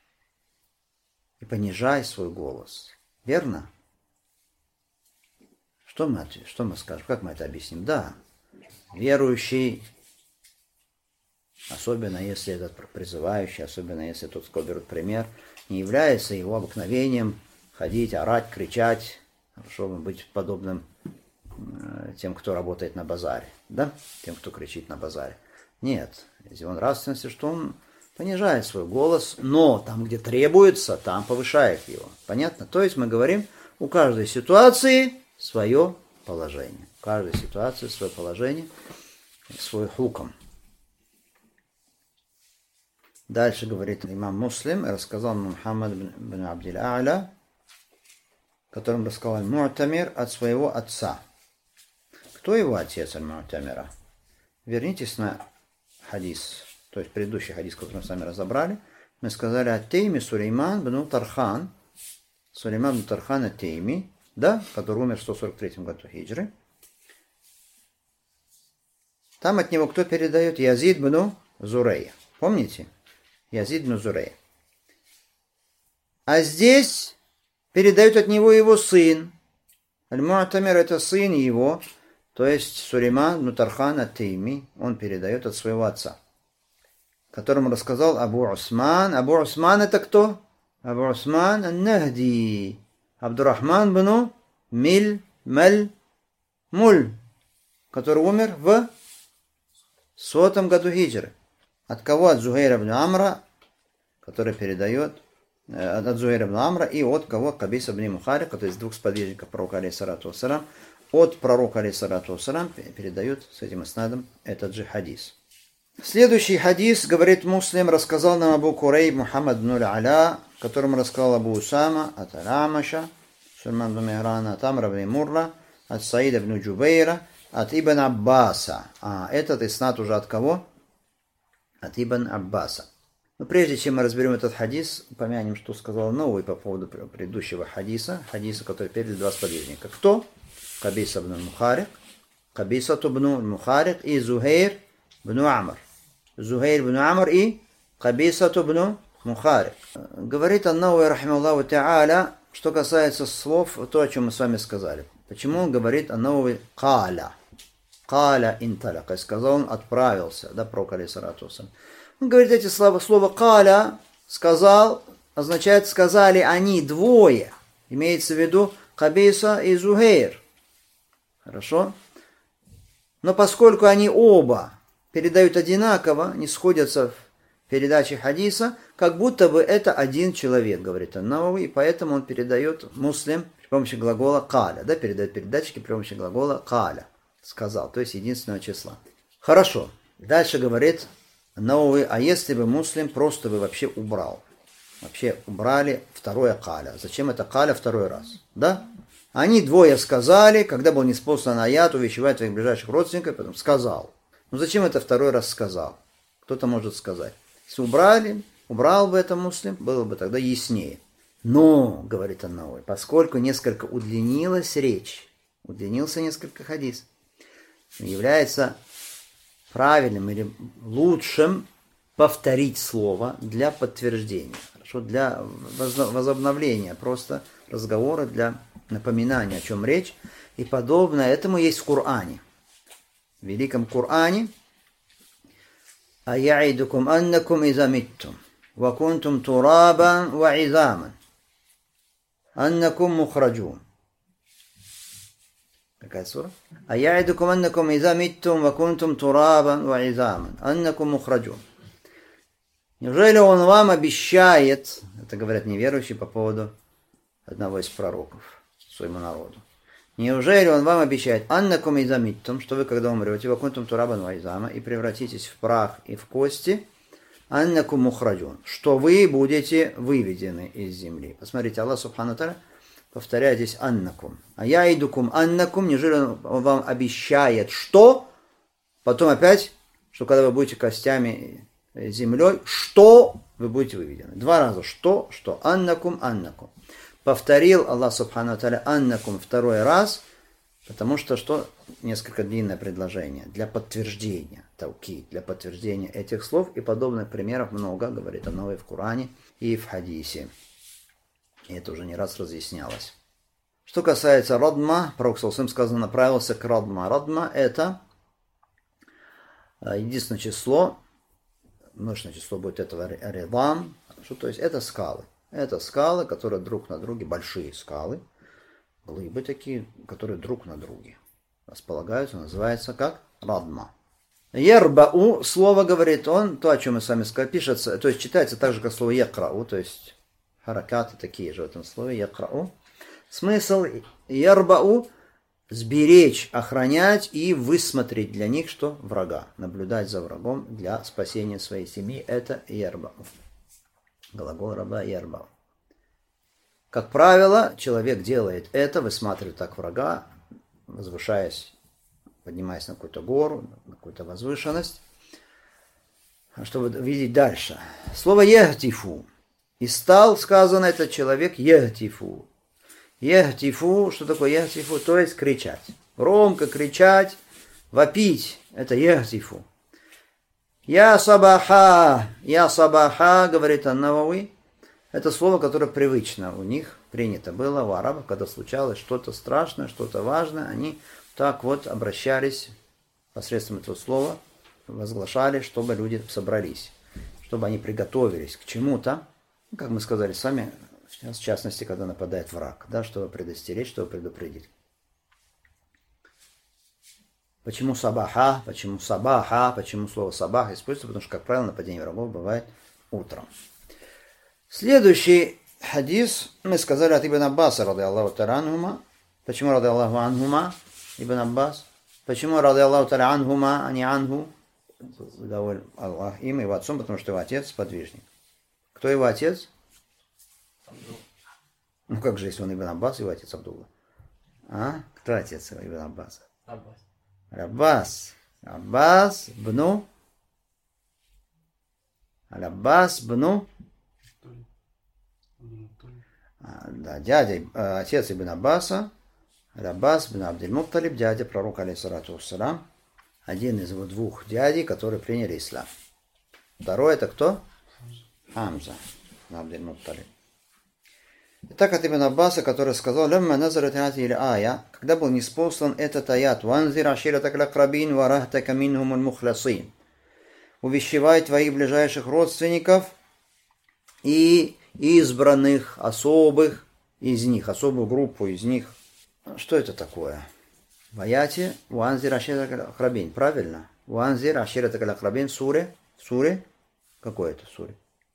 И понижай свой голос. Верно? Что мы, что мы скажем? Как мы это объясним? Да, верующий, особенно если этот призывающий, особенно если тот, кто берет пример, не является его обыкновением ходить, орать, кричать, чтобы быть подобным тем, кто работает на базаре, да? Тем, кто кричит на базаре. Нет, если он нравственности, что он понижает свой голос, но там, где требуется, там повышает его. Понятно? То есть мы говорим, у каждой ситуации свое положение. У каждой ситуации свое положение, свой хукм. Дальше говорит имам Муслим, рассказал Мухаммад бин Абдиль А'ля, которым рассказал Аль-Му'тамир от своего отца. Кто его отец Аль-Му'тамира? Вернитесь на хадис, то есть предыдущий хадис, который мы с вами разобрали. Мы сказали о Тейме Сулейман бин Тархан, Сулейман бин Тархан ат-Тейми, да, который умер в сто сорок третьем году хиджры. Там от него кто передает? Язид бин Зурей. Помните? Язид бин Зурей. А здесь передает от него его сын. Аль-Му'тамир — это сын его, то есть Сулейман бин Тархан ат-Тейми, он передает от своего отца, которому рассказал Абу Усман. Абу Усман — это кто? Абу Усман ан-Нахди, Абдуррахман бин Миль Маль Муль, который умер в сотом году хиджры. От кого? От Зухайра ибн Амра, который передает от Зухайра ибн Амра, и от кого? Кабиса ибн Мухарик, который из двух сподвижников пророка алейхиссалату вассалям, от пророка алейхиссалату вассалям передают с этим иснадом этот же хадис. Следующий хадис, говорит Муслим, рассказал нам Абу Курейб Мухаммад бин Аль-Аля, которому рассказал Абу Усама от Аль-Амаша, Сульман бин Михрана, от Амра бин Мурра, от Саида бин Джубейра, от Ибн Аббаса. А этот иснад уже от кого? От Ибн Аббаса. Но прежде чем мы разберем этот хадис, упомянем, что сказал Навави по поводу предыдущего хадиса, хадиса, который передали два сподвижника. Кто? Кабиса ибн Мухарик, Кабиса ибн Мухарик и Зухайр ибн Амр. Зухайр ибн Амр и Кабиса ибн Мухарик. Говорит Ан-Навави рахимахуллаху та'аля, что касается слов, то, о чем мы с вами сказали. Почему он говорит Ан-Навави «Каля»? «Каля инталяка». Сказал он, отправился, да, пророк алейхиссалату вассалям. Он говорит, эти слова, слово «Каля», сказал, означает «сказали они двое». Имеется в виду Кабиса и Зухайр. Хорошо? Но поскольку они оба передают одинаково, не сходятся в передаче хадиса, как будто бы это один человек, говорит Ан-Навави, и поэтому он передает Муслим при помощи глагола «каля», да, передает передатчики при помощи глагола «каля», сказал, то есть единственного числа. Хорошо. Дальше говорит Ан-Навави, а если бы Муслим просто бы вообще убрал, вообще убрали второе «каля». Зачем это «каля» второй раз? Да? Они двое сказали, когда был ниспослан аят, увещевай твоих ближайших родственников, потом сказал. Ну зачем это второй раз сказал? Кто-то может сказать. Если убрали, убрал бы это Муслим, было бы тогда яснее. Но, говорит Ан-Навави, поскольку несколько удлинилась речь, удлинился несколько хадис, является правильным или лучшим повторить слово для подтверждения, хорошо, для возобновления просто разговора, для напоминания, о чем речь. И подобное этому есть в Коране. В Великом Коране «Аяидукум аннакум иза миттум, ва кунтум турабан ва изаман, аннакум мухраджун». Какая сура? «Аяидукум аннакум иза миттум, ва кунтум турабан ва изаман, аннакум мухраджун». Неужели он вам обещает, это говорят неверующие по поводу одного из пророков своему народу, неужели он вам обещает «Аннакум изамиттум», что вы, когда умрете, «Вакунтум турабан вайзама», и превратитесь в прах и в кости, «Аннакум мухраджун», что вы будете выведены из земли. Посмотрите, Аллах Субхану Тааля повторяет здесь «Аннакум». А я идукум «Аннакум», неужели он вам обещает что? Потом опять, что когда вы будете костями землей, что вы будете выведены. Два раза «что», что «Аннакум», «Аннакум». Повторил Аллах Субхану Тааля «Аннакум» второй раз, Потому что что? Несколько длинное предложение. Для подтверждения, таукид, для подтверждения этих слов и подобных примеров много, говорит оно и в Коране, и в хадисе. И это уже не раз разъяснялось. Что касается радма, пророк саллаллаху алейхи ва саллям сказано, направился к радма. Радма это единственное число, множественное число будет этого ридам, что то есть это скалы. Это скалы, которые друг на друге, большие скалы, глыбы такие, которые друг на друге располагаются, называется как радма. Ярбау, слово, говорит он, то, о чем мы с вами сказали, пишется, то есть читается так же, как слово якрау, то есть харакаты такие же в этом слове, якрау. Смысл ярбау – сберечь, охранять и высмотреть для них, что врага, наблюдать за врагом для спасения своей семьи, это ярбау. Глагол раба ярбау. Как правило, человек делает это, высматривает так врага, возвышаясь, поднимаясь на какую-то гору, на какую-то возвышенность, чтобы видеть дальше. Слово ягтифу. И стал, сказано, этот человек ягтифу. Ягтифу, что такое ягтифу? То есть кричать. Громко кричать, вопить. Это ягтифу. Я сабаха, я сабаха, говорит ан-Навави. Это слово, которое привычно у них, принято было у арабов, когда случалось что-то страшное, что-то важное, они так вот обращались посредством этого слова, возглашали, чтобы люди собрались, чтобы они приготовились к чему-то, как мы сказали сами, в частности, когда нападает враг, да, чтобы предостеречь, чтобы предупредить. Почему сабаха, почему сабаха, почему слово сабах используется, потому что, как правило, нападение врагов бывает утром. Следующий хадис, мы сказали от Ибн Аббаса, ради Аллаху та'аля анхума. Почему ради Аллаху анхума, Ибн Аббас? Почему ради Аллаху та'аля анхума, а не анху? Доволен Аллах им, его отцом, потому что его отец сподвижник. Кто его отец? Ну как же, если он Ибн Аббас, его отец Абдулла? А? Кто отец Ибн Аббаса? Аббас. Аббас. Аббас бну. Аббас бну. Да, дядя, отец Ибн Аббаса, Аббас бн Абдиль-Мутталиб, дядя пророка, алейхиссалату вассалам, один из его двух дядей, которые приняли ислам. Второй это кто? Хамза бн Абдиль-Мутталиб. Итак, от Ибн Аббаса, который сказал, «Лямма назарат хати ая», когда был ниспослан этот аят, «Ванзир аширатак лакрабин варахтака минхум аль-мухлясин», увещевай твоих ближайших родственников и избранных, особых из них, особую группу из них. Что это такое? В аяте «Ванзир аширатак лакрабин», правильно? «Ванзир аширатак лакрабин» в суре, в суре, какой это суре?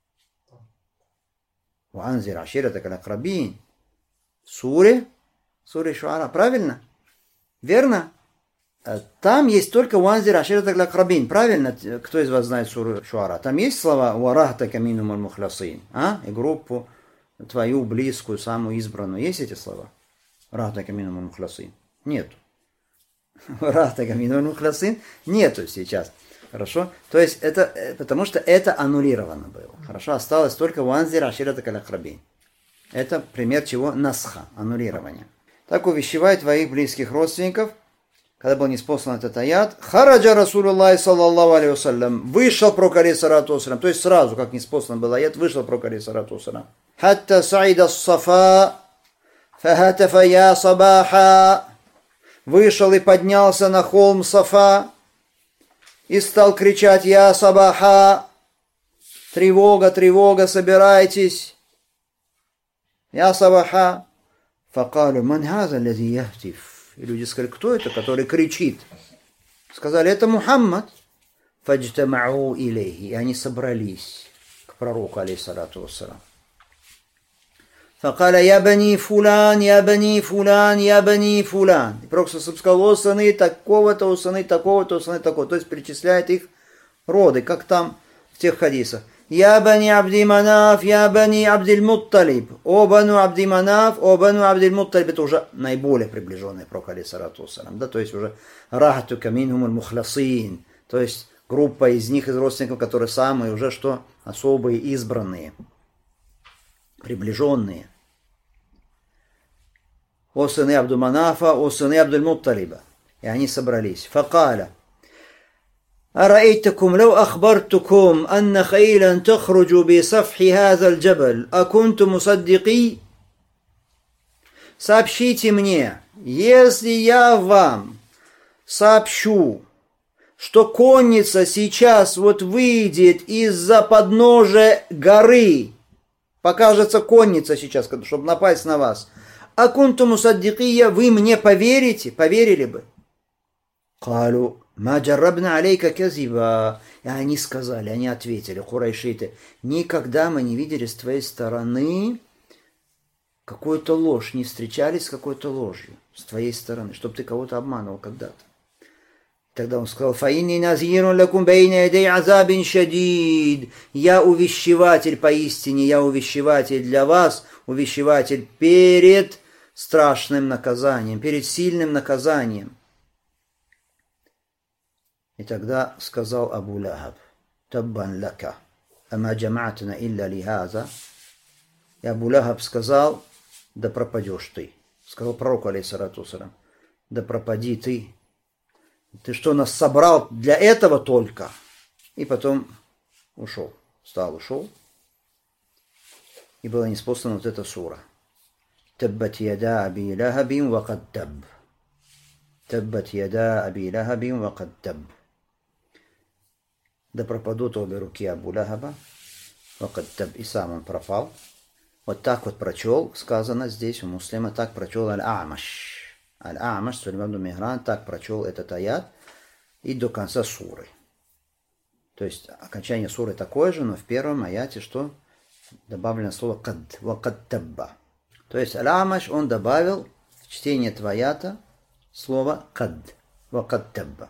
«Ванзир аширатак лакрабин» в суре, суре Шуара, правильно? Верно? Там есть только «Ванзир аширатак лакрабин», правильно? Кто из вас знает суру Шуара? Там есть слова «Варахтака минхум аль-мухлясин», а? И группу твою близкую, самую избранную. Есть эти слова? «Варахтака минхум аль-мухлясин». Нету. «Варахтака минхум аль-мухлясин» нету сейчас. Хорошо? То есть это, потому что это аннулировано было. Хорошо? Осталось только «Ванзир аширатак лакрабин». Это пример чего? Насха, аннулирования. Так увещевай твоих близких родственников. Когда был ниспослан этот аят, хараджа Расулуллахи саллаллаху алейхи вассалям, вышел пророк алейхиссалату вассалям, то есть сразу, как ниспослан был аят, вышел пророк алейхиссалату вассалям. Хатта саида с-Сафа, фахатафа я сабаха, вышел и поднялся на холм Сафа и стал кричать я сабаха, тревога, тревога, собирайтесь, я сабаха. Факалю, ман хаза лази яхтиф. И люди сказали, кто это, который кричит? Сказали, это Мухаммад. Фаджтамау илейхи. И они собрались к пророку, алейхиссалату вассалам. Факаля, я бани фулян, я бани фулян, я бани фулян. И пророк сказал, о сыны такого-то, о сыны такого-то, о сыны такого. То есть перечисляет их роды, как там в тех хадисах. Я бани Абди Манаф, я бани Абдиль-Мутталиб. О бану Абди Манаф, о бану Абдиль-Мутталиб. Это уже наиболее приближенные пророк, алейхиссалату вассалам. Да, то есть уже рахтука минхум аль-мухлясин. То есть группа из них, из родственников, которые самые уже что? Особые, избранные, приближенные. о сыны Абду-Манафа, о сыны Абдуль-Мутталиба. И они собрались. Факаля. أرأيتكم لو أخبرتكم أن خيلا تخرج بصفح هذا الجبل أكنتم مصدقي؟ Сообщите мне, если я вам сообщу, что конница сейчас вот выйдет из-за подножия горы, покажется конница сейчас, чтобы напасть на вас, акунту мусаддикия, вы мне поверите, поверили бы? Калу, ма джаррабна алейка казиба. И они сказали, они ответили, курайшиты, никогда мы не видели с твоей стороны какую-то ложь, не встречались с какой-то ложью с твоей стороны, чтобы ты кого-то обманывал когда-то. Тогда он сказал, «Фаинни назирун лакум бейна ядей азабин шадид». Я увещеватель поистине, я увещеватель для вас, увещеватель перед страшным наказанием, перед сильным наказанием. И тогда сказал Абу Лахаб, «Таббан лака, ама джама'тна илля лихаза». И Абу Лахаб сказал, «Да пропадешь ты». Сказал пророку, алейхиссалату вассалям, «Да пропади ты. Ты что, нас собрал для этого только?» И потом ушел. Встал, ушел. И была ниспослана вот эта сура. «Таббат яда аби лахабин ва кад таб». «Таббат яда аби лахабин ва кад таб». Да пропадут обе руки Абу Лахаба, ва кад таб, и сам он пропал. Вот так вот прочел, сказано здесь у Муслима, так прочел Аль-А'маш. Аль-А'маш, Сулейман ибн Мигран, так прочел этот аят и до конца суры. То есть окончание суры такое же, но в первом аяте что? Добавлено слово «кад», «ва кад табба». То есть Аль-А'маш, он добавил в чтение этого аята слово «кад», «ва кад табба».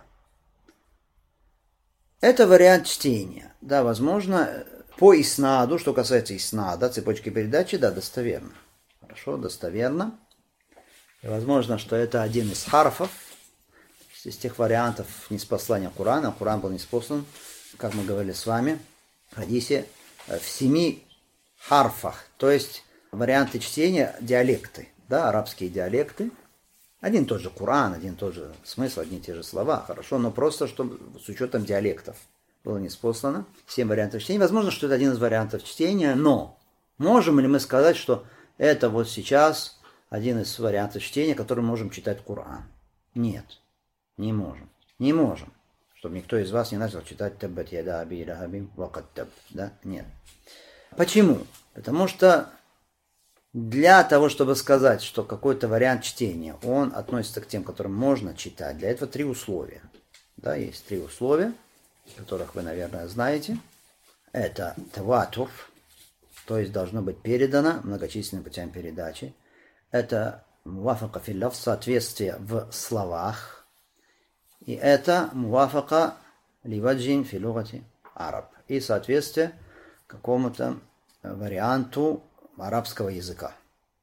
Это вариант чтения. Да, возможно, по иснаду, что касается иснада, цепочки передачи, да, достоверно. Хорошо, достоверно. И возможно, что это один из харфов, из тех вариантов ниспослания Корана. Коран был ниспослан, как мы говорили с вами, в хадисе, в семи харфах. То есть варианты чтения, диалекты, да, арабские диалекты. Один и тот же Коран, один и тот же смысл, одни и те же слова, хорошо, но просто чтобы с учетом диалектов было ниспослано. Семь вариантов чтения. Возможно, что это один из вариантов чтения, но можем ли мы сказать, что это вот сейчас один из вариантов чтения, которым можем читать Коран? Нет, не можем. Не можем. Чтобы никто из вас не начал читать «Таббат яда аби лахабин ва кад таб». Да? Нет. Почему? Потому что для того, чтобы сказать, что какой-то вариант чтения, он относится к тем, которым можно читать, для этого три условия. Да, есть три условия, которых вы, наверное, знаете. Это таватур, то есть должно быть передано многочисленными путями передачи. Это муафака фил лафз, соответствие в словах. И это муафака ливаджин фи лугати араб. И соответствие какому-то варианту арабского языка.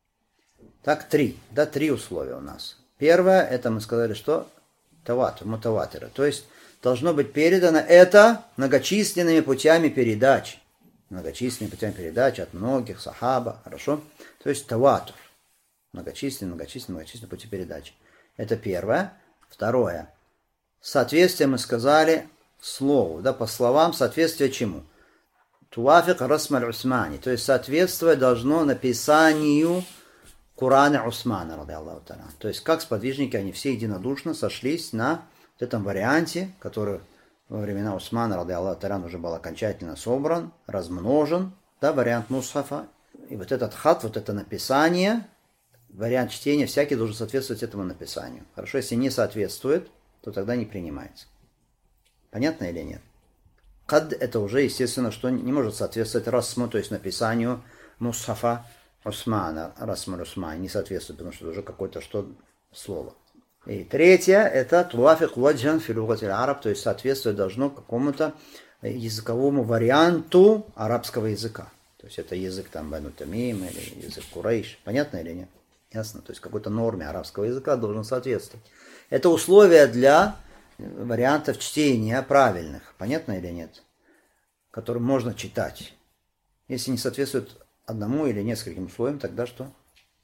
Так, три. Да, три условия у нас. Первое, это мы сказали, что таватур, мутаватира. То есть должно быть передано это многочисленными путями передачи. Многочисленными путями передачи от многих, сахаба, хорошо? То есть таватур. Многочисленные, многочисленные, многочисленные пути передачи. Это первое. Второе. Соответствие, мы сказали, слову, да, по словам, соответствие чему? Туафик расмаль Усмани, то есть соответствие должно написанию Корана Усмана, ради Аллаху та'аля. То есть как сподвижники, они все единодушно сошлись на вот этом варианте, который во времена Усмана, ради Аллаху та'аля, уже был окончательно собран, размножен, да, вариант мусхафа. И вот этот хат, вот это написание, вариант чтения, всякий должен соответствовать этому написанию. Хорошо, если не соответствует, то тогда не принимается. Понятно или нет? Кад это уже, естественно, что не может соответствовать расму, то есть написанию мусхафа Усмана, расму Усман, не соответствует, потому что это уже какое-то что слово. И третье, это туафик ваджан фи лугати араб, то есть соответствие должно какому-то языковому варианту арабского языка. То есть это язык там Бану Тамим или язык Курейш. Понятно или нет? Ясно? То есть какой-то норме арабского языка должен соответствовать. Это условия для вариантов чтения правильных. Понятно или нет? Которым можно читать. Если не соответствует одному или нескольким условиям, тогда что?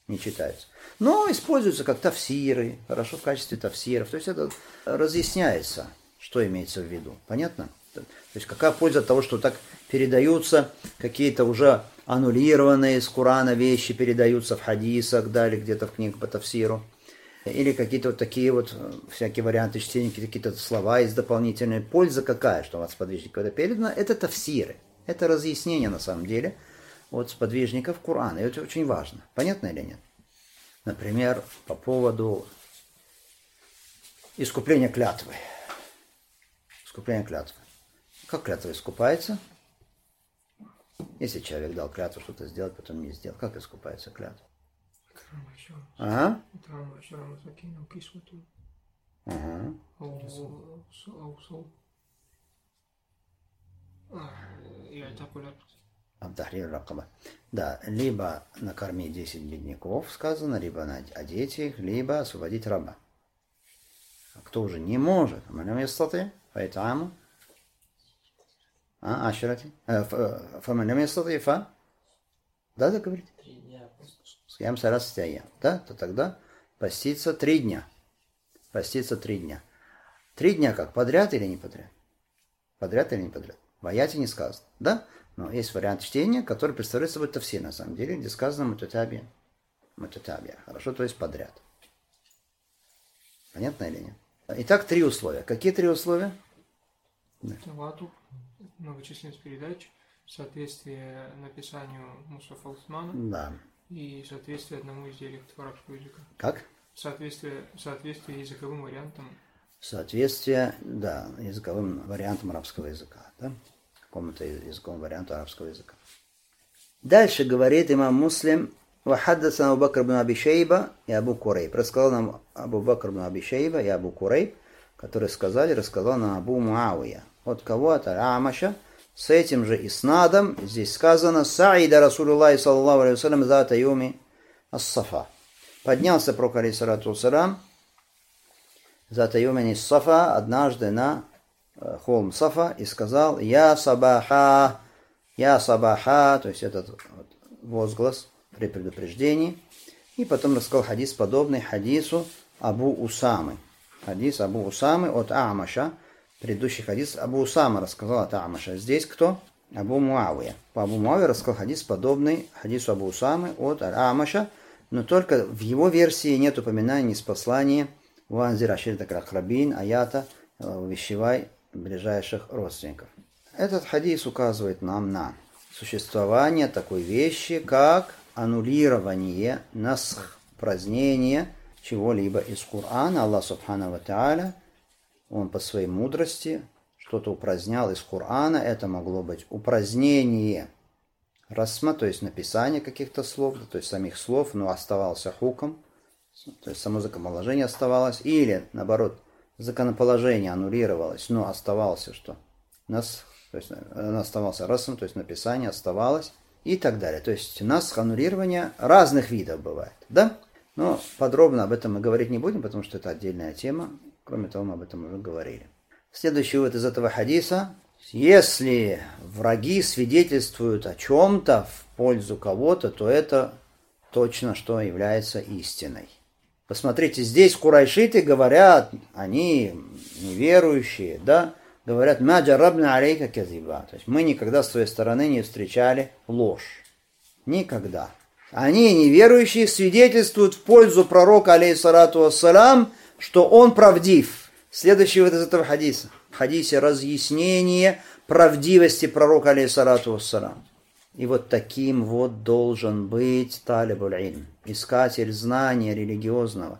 не читаются. Но используются как тафсиры, хорошо, в качестве тафсиров. То есть это разъясняется, что имеется в виду. Понятно? То есть какая польза от того, что так передаются какие-то уже аннулированные из Корана вещи, передаются в хадисах, да, или где-то в книгах по тафсиру. Или какие-то вот такие вот всякие варианты чтения, какие-то слова из дополнительной. Польза какая, что у вас сподвижников это передано? Это тафсиры. Это разъяснение на самом деле от сподвижников Корана. И это очень важно. Понятно или нет? Например, по поводу искупления клятвы. Искупление клятвы. Как клятва искупается? Если человек дал клятву что-то сделать, потом не сделал, как искупается клятва? Ага. Ага. Абдахрир ракаба. Да, либо накормить десять бедняков, сказано, либо одеть их, либо освободить раба. А кто уже не может? Манам ястати, файтаму. А, ашрати. Фаманам ястати, фа. Да, да, говорите? Съем сарас стяя. Да, то тогда поститься три дня. Поститься три дня. Три дня как? Подряд или не подряд? Подряд или не подряд? В аяте не сказано. Да? Но есть вариант чтения, который представляет собой тафсир, на самом деле, где сказано мутатабия. Мутатабия. Хорошо, то есть подряд. Понятно или нет? Итак, три условия. Какие три условия? Таватур, многочисленность передач, соответствие написанию Мусафа Усмана. Да. И соответствие одному из диалектов арабского языка. Как? Соответствие, соответствие языковым вариантам. Соответствие, да, языковым вариантам арабского языка. Да? Какому-то языковому варианту арабского языка. Дальше говорит имам Муслим: «Вахаддасан Абу Бакр бн Аби Шейба и Абу Курейб». Рассказал нам Абу Бакр бн Аби Шейба и Абу Курейб, которые сказали, рассказал нам Абу Муавия. От кого? От Амаша. С этим же иснадом здесь сказано: «Саида Расулуллахи саллаллаху алейхи вассалям зата юми ас-Сафа». Поднялся пророк алейхиссалату вассалям зата юми ас-Сафа, однажды на холм Сафа, и сказал: «Я сабаха, я сабаха», то есть этот вот возглас при предупреждении. И потом рассказал хадис, подобный хадису Абу Усамы. Хадис Абу Усамы от Амаша. Предыдущий хадис Абу Усама рассказал от Амаша. Здесь кто? Абу Муавия. По Абу Муавия рассказал хадис, подобный хадису Абу Усамы от Амаша, но только в его версии нет упоминания из послания «Ванзир аширтак аль-акрабин», аята «Увещевай ближайших родственников». Этот хадис указывает нам на существование такой вещи, как аннулирование, насх, празднение чего-либо из Корана. Аллах субхану ва тааля, Он по своей мудрости что-то упразднял из Корана. Это могло быть упразднение расма, то есть написание каких-то слов, то есть самих слов, но оставался хуком, то есть само законоположение оставалось. Или, наоборот, законоположение аннулировалось, но оставался что? Нас, то есть оставался расм, то есть написание оставалось и так далее. То есть насх, аннулирование разных видов бывает, да? Но подробно об этом мы говорить не будем, потому что это отдельная тема. Кроме того, мы об этом уже говорили. Следующий вывод из этого хадиса: если враги свидетельствуют о чем-то в пользу кого-то, то это точно что является истиной. Посмотрите, здесь курайшиты говорят, они неверующие, да, говорят: «Ма джарабна алейка казиба». То есть мы никогда с твоей стороны не встречали ложь. Никогда. Они, неверующие, свидетельствуют в пользу пророка, алейхиссалату вассалам, что он правдив. Следующий вот из этого хадиса. В хадисе разъяснение правдивости пророка, алейхиссалату вассалам. И вот таким вот должен быть талибуль ильм, искатель знания религиозного.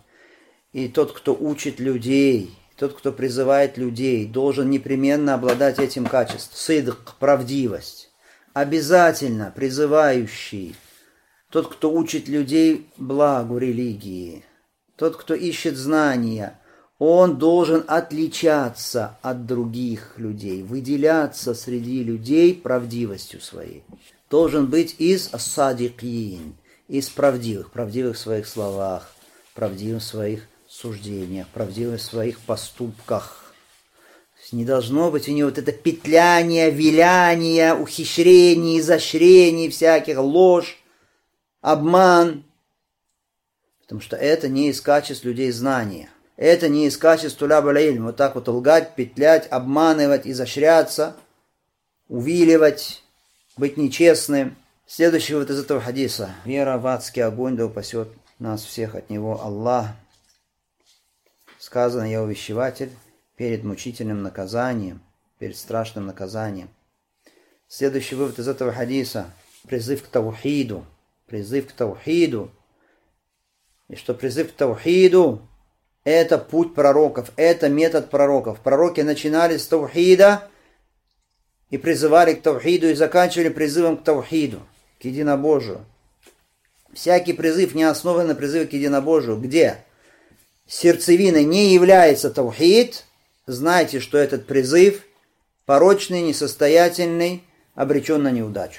И тот, кто учит людей, тот, кто призывает людей, должен непременно обладать этим качеством. Сидк, правдивость. Обязательно призывающий, тот, кто учит людей благу религии, тот, кто ищет знания, он должен отличаться от других людей, выделяться среди людей правдивостью своей. Должен быть из ас-садикин, из правдивых, правдивых в своих словах, правдивых в своих суждениях, правдивых в своих поступках. Не должно быть у него вот это петляние, виляние, ухищрений, изощрений всяких, ложь, обман. Потому что это не из качеств людей знания. Это не из качеств туляб аль-илм. Вот так вот лгать, петлять, обманывать, изощряться, увиливать, быть нечестным. Следующий вот из этого хадиса. Вера в адский огонь, да упасет нас всех от него Аллах. Сказано: я увещеватель перед мучительным наказанием, перед страшным наказанием. Следующий вывод из этого хадиса. Призыв к таухиду. Призыв к таухиду. И что призыв к таухиду — это путь пророков, это метод пророков. Пророки начинали с таухида и призывали к таухиду, и заканчивали призывом к таухиду, к единобожию. Всякий призыв не основан на призыве к единобожию. Где сердцевиной не является таухид, знайте, что этот призыв порочный, несостоятельный, обречен на неудачу.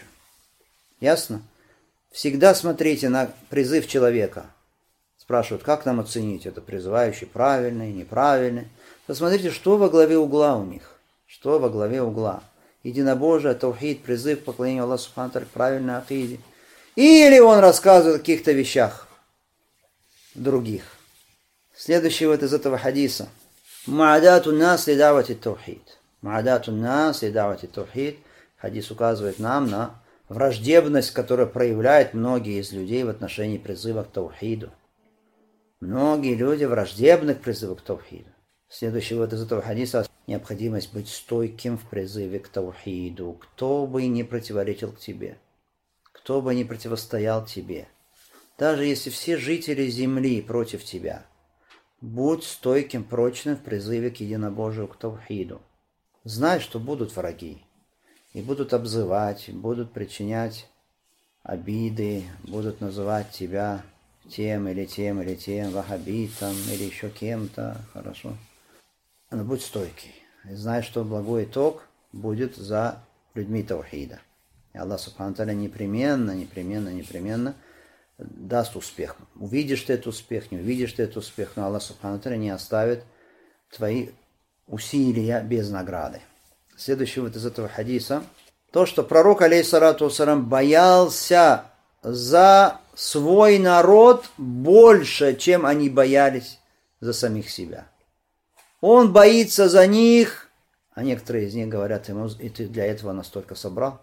Ясно? Всегда смотрите на призыв человека. Спрашивают, как нам оценить, это призывающий правильный, неправильный. Посмотрите, что во главе угла у них. Что во главе угла. Единобожие, таухид, призыв к поклонению Аллаху субхану ва тааля, правильной акиде. Или он рассказывает о каких-то вещах других. Следующий вот из этого хадиса. Муадату нас ли давати таухид. Муадату нас ли давати таухид. Хадис указывает нам на враждебность, которую проявляют многие из людей в отношении призыва к таухиду. Многие люди враждебны к призыву к таухиду. Следующий вот из этого хадиса — необходимость быть стойким в призыве к таухиду. Кто бы ни противоречил к тебе, кто бы ни противостоял тебе, даже если все жители земли против тебя, будь стойким, прочным в призыве к единобожию, к таухиду. Знай, что будут враги, и будут обзывать, будут причинять обиды, будут называть тебя тем или тем или тем, вахабитом или еще кем-то, хорошо. Но будь стойкий. И знай, что благой итог будет за людьми таухида. И Аллах субхану ва тааля непременно, непременно, непременно даст успех. Увидишь ты этот успех, не увидишь ты этот успех, но Аллах субхану ва тааля не оставит твои усилия без награды. Следующий вот из этого хадиса. То, что пророк, алейхиссалату вассалам, боялся за свой народ больше, чем они боялись за самих себя. Он боится за них, а некоторые из них говорят ему: и ты для этого настолько собрал.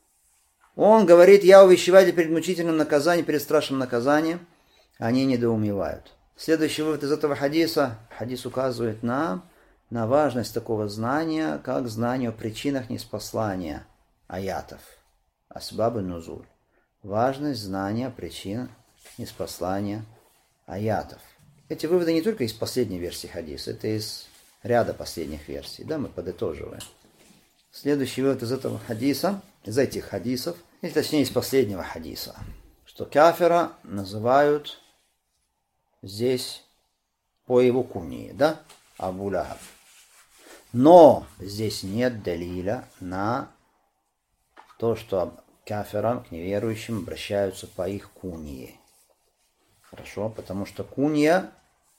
Он говорит: я увещеватель перед мучительным наказанием, перед страшным наказанием. Они недоумевают. Следующий вывод из этого хадиса. Хадис указывает нам на важность такого знания, как знание о причинах ниспослания аятов. Асбаб ан-нузуль. Важность знания причин ниспослания аятов. Эти выводы не только из последней версии хадиса, это из ряда последних версий. Да, мы подытоживаем. Следующий вывод из этого хадиса, из этих хадисов, или точнее из последнего хадиса, что кафира называют здесь по его кунии, да, Абу Лахаб. Но здесь нет далиля на то, что кафирам, к неверующим, обращаются по их кунии. Хорошо, потому что кунья,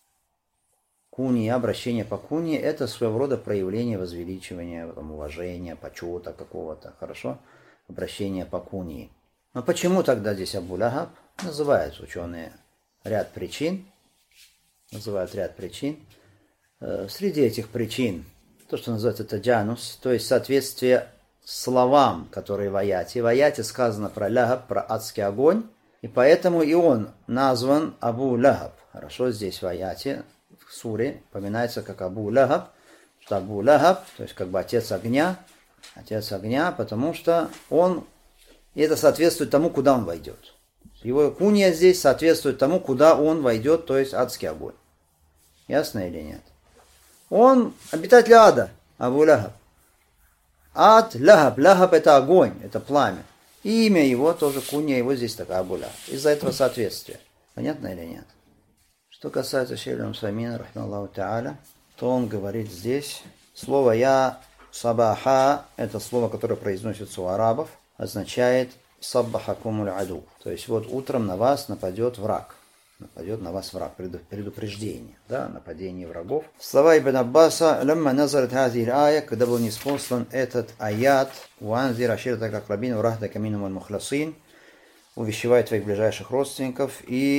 кунья, обращение по кунье — это своего рода проявление возвеличивания, там, уважения, почета какого-то. Хорошо, обращение по куньи. Но почему тогда здесь Абу Лахаб? Называют ученые ряд причин. Называют ряд причин. Среди этих причин то, что называется таджанус, то есть соответствие словам, которые в аяте. В аяте сказано про Лахаб, про адский огонь, и поэтому и он назван Абу Лахаб. Хорошо, здесь в аяте, в суре, упоминается как Абу Лахаб, что Абу Лахаб, то есть как бы отец огня, отец огня, потому что он, и это соответствует тому, куда он войдет. Его кунья здесь соответствует тому, куда он войдет, то есть адский огонь. Ясно или нет? Он обитатель ада, Абу Лахаб. Ад, Лахаб. Лахаб — это огонь, это пламя. И имя его тоже, кунья его здесь такая Абу Лахаб. Из-за этого соответствия. Понятно или нет? Что касается Шейх Аль-Усаймина, рахмаллаху та'аля, то он говорит здесь, слово «я сабаха», это слово, которое произносится у арабов, означает «саббахакумуль аду». То есть вот утром на вас нападет враг. Нападет на вас враг, предупреждение, да, нападение врагов. Слова Ибн Аббаса: «Лямма назарат хазихи ая», когда был ниспослан этот аят, «Уанзир аширата акрабин урахдака минхумуль мухласин», увещевай твоих ближайших родственников и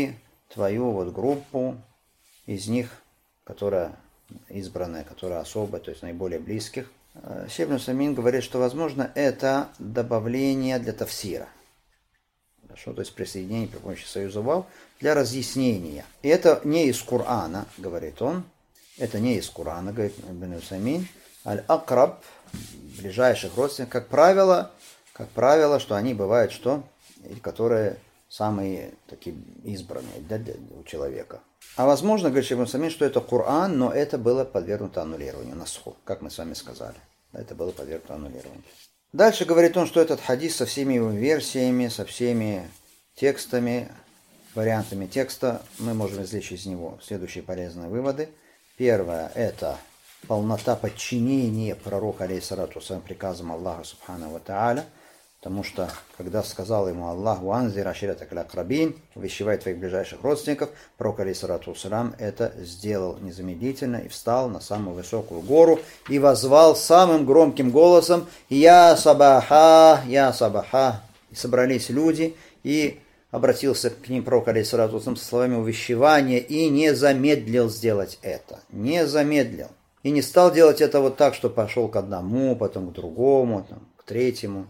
твою вот группу из них, которая избранная, которая особая, то есть наиболее близких. Шейх ибн Усаймин говорит, что, возможно, это добавление для тафсира. Хорошо, то есть присоединение при помощи союза вав для разъяснения. И это не из Корана, говорит он. Это не из Корана, говорит ибн Усаймин. Аль-Акраб, ближайших родственников, как правило, как правило, что они бывают, что, которые самые такие избранные для, для, у человека. А возможно, говорит Ибн Усаймин, что это Коран, но это было подвергнуто аннулированию, насху, как мы с вами сказали. Это было подвергнуто аннулированию. Дальше говорит он, что этот хадис со всеми его версиями, со всеми текстами, вариантами текста, мы можем извлечь из него следующие полезные выводы. Первое – это полнота подчинения пророка, алейхиссалату вассалям, приказам Аллаха субхану ва тааля, потому что, когда сказал ему Аллах, «Уанзир аширатак аль-акрабин», увещевай твоих ближайших родственников, пророк, алейхиссалату вассалям, это сделал незамедлительно и встал на самую высокую гору и воззвал самым громким голосом «Я сабаха, я сабаха». И собрались люди, и обратился к ним пророк, алейхиссалату вассалям, со словами увещевания и не замедлил сделать это. Не замедлил. И не стал делать это вот так, что пошел к одному, потом к другому, там, к третьему,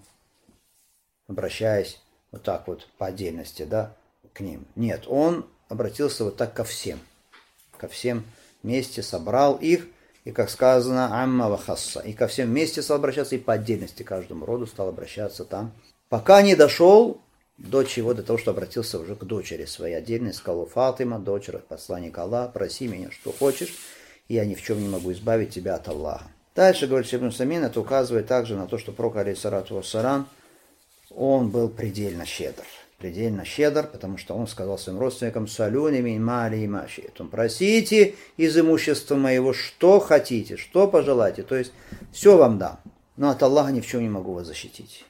обращаясь вот так вот по отдельности, да, к ним. Нет, он обратился вот так ко всем. Ко всем вместе собрал их, и, как сказано, амма ва хасса. И ко всем вместе стал обращаться, и по отдельности каждому роду стал обращаться там. Пока не дошел до чего, до того, что обратился уже к дочери своей отдельной, сказал: Фатима, дочь посланника Аллаха, проси меня, что хочешь, и я ни в чем не могу избавить тебя от Аллаха. Дальше, говорит Ибн Усаймин, это указывает также на то, что пророк, алейхиссалату вассалям, он был предельно щедр. Предельно щедр, потому что он сказал своим родственникам: «Салюни мин мали машитум». Просите из имущества моего, что хотите, что пожелаете. То есть, все вам дам, но от Аллаха ни в чем не могу вас защитить.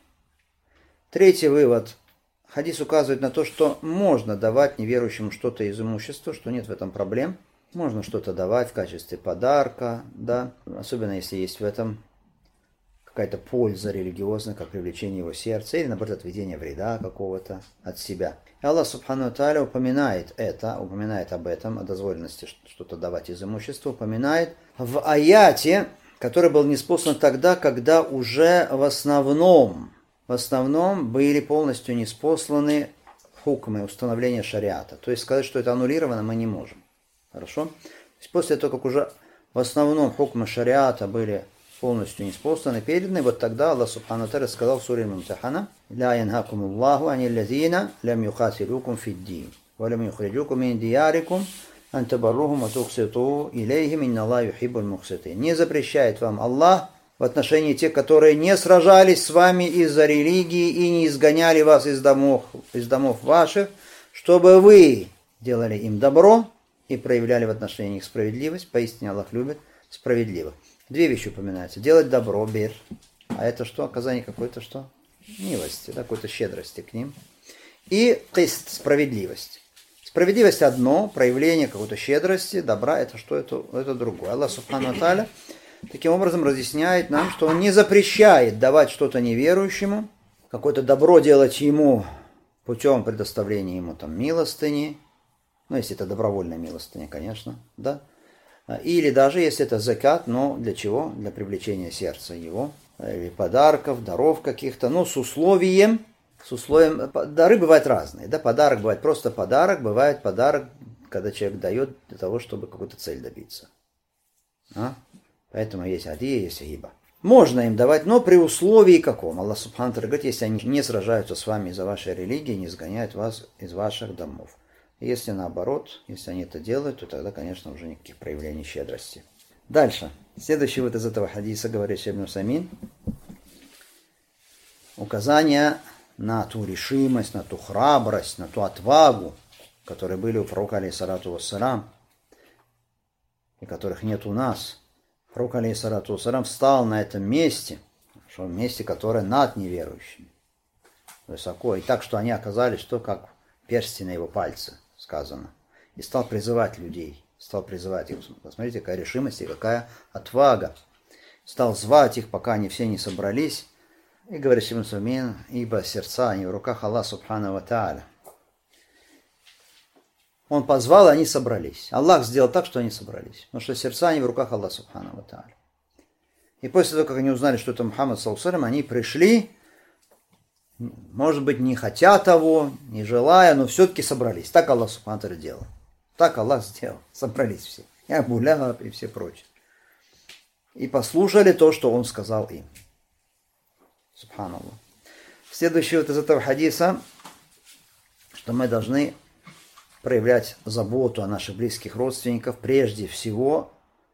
Третий вывод. Хадис указывает на то, что можно давать неверующему что-то из имущества, что нет в этом проблем. Можно что-то давать в качестве подарка, да, особенно если есть в этом какая-то польза религиозная, как привлечение его сердца, или, наоборот, отведение вреда какого-то от себя. И Аллах субхану ва тааля упоминает это, упоминает об этом, о дозволенности что-то давать из имущества, упоминает в аяте, который был ниспослан тогда, когда уже в основном, в основном были полностью ниспосланы хукмы, установления шариата. То есть сказать, что это аннулировано, мы не можем. Хорошо? То есть после того, как уже в основном хукмы шариата были полностью ниспосланы, переданы, вот тогда Аллах субхану ва тааля сказал в суре Мумтахана: «Ля янхакум Аллаху ани лазина лям юхасилюкум фиддин, ва лям юхриджукум мин диярикум ан табаррухум ва тухситу илейхим, инна Аллаха юхиббуль мухситин». Не запрещает вам Аллах в отношении тех, которые не сражались с вами из-за религии и не изгоняли вас из домов, из домов ваших, чтобы вы делали им добро и проявляли в отношении них справедливость. Поистине Аллах любит справедливых. Две вещи упоминаются. Делать добро, бир. А это что? Оказание какой-то что? Милости, да, какой-то щедрости к ним. И кист, справедливость. Справедливость одно, проявление какой-то щедрости, добра, это что? Это, это другое. Аллах субхану ва тааля таким образом разъясняет нам, что он не запрещает давать что-то неверующему, какое-то добро делать ему путем предоставления ему там милостыни. Ну, если это добровольная милостыня, конечно, да. Или даже если это закат, но для чего? Для привлечения сердца его, или подарков, даров каких-то, но с условием, с условием, дары бывают разные, да, подарок бывает просто подарок, бывает подарок, когда человек дает для того, чтобы какую-то цель добиться. А? Поэтому есть адия, есть гиба. Можно им давать, но при условии каком? Аллах субхану ва тааля говорит: если они не сражаются с вами из-за вашей религии, не сгоняют вас из ваших домов. Если наоборот, если они это делают, то тогда, конечно, уже никаких проявлений щедрости. Дальше. Следующий вот из этого хадиса, говорит Ибн Усаймин, указание на ту решимость, на ту храбрость, на ту отвагу, которые были у пророка, алейхиссалату вассалям, и которых нет у нас. Пророк, алейхиссалату вассалям, встал на этом месте, в месте, которое над неверующими, высоко, и так, что они оказались, что как перстень на его пальце, сказано. И стал призывать людей, стал призывать их. Посмотрите, какая решимость и какая отвага. Стал звать их, пока они все не собрались. И говорит Ибн Усаймин: ибо сердца они в руках Аллаха субхану ва тааля. Он позвал, и они собрались. Аллах сделал так, что они собрались. Потому что сердца они в руках Аллаха субхану ва тааля. И после того, как они узнали, что это Мухаммад саллаллаху алейхи ва саллям, они пришли, может быть, не хотя того, не желая, но все-таки собрались. Так Аллах субхану ва тааля делал. Так Аллах сделал. Собрались все. И Абу Лахаб, и все прочие. И послушали то, что он сказал им. Субханаллах. Следующее вот из этого хадиса, что мы должны проявлять заботу о наших близких родственников прежде всего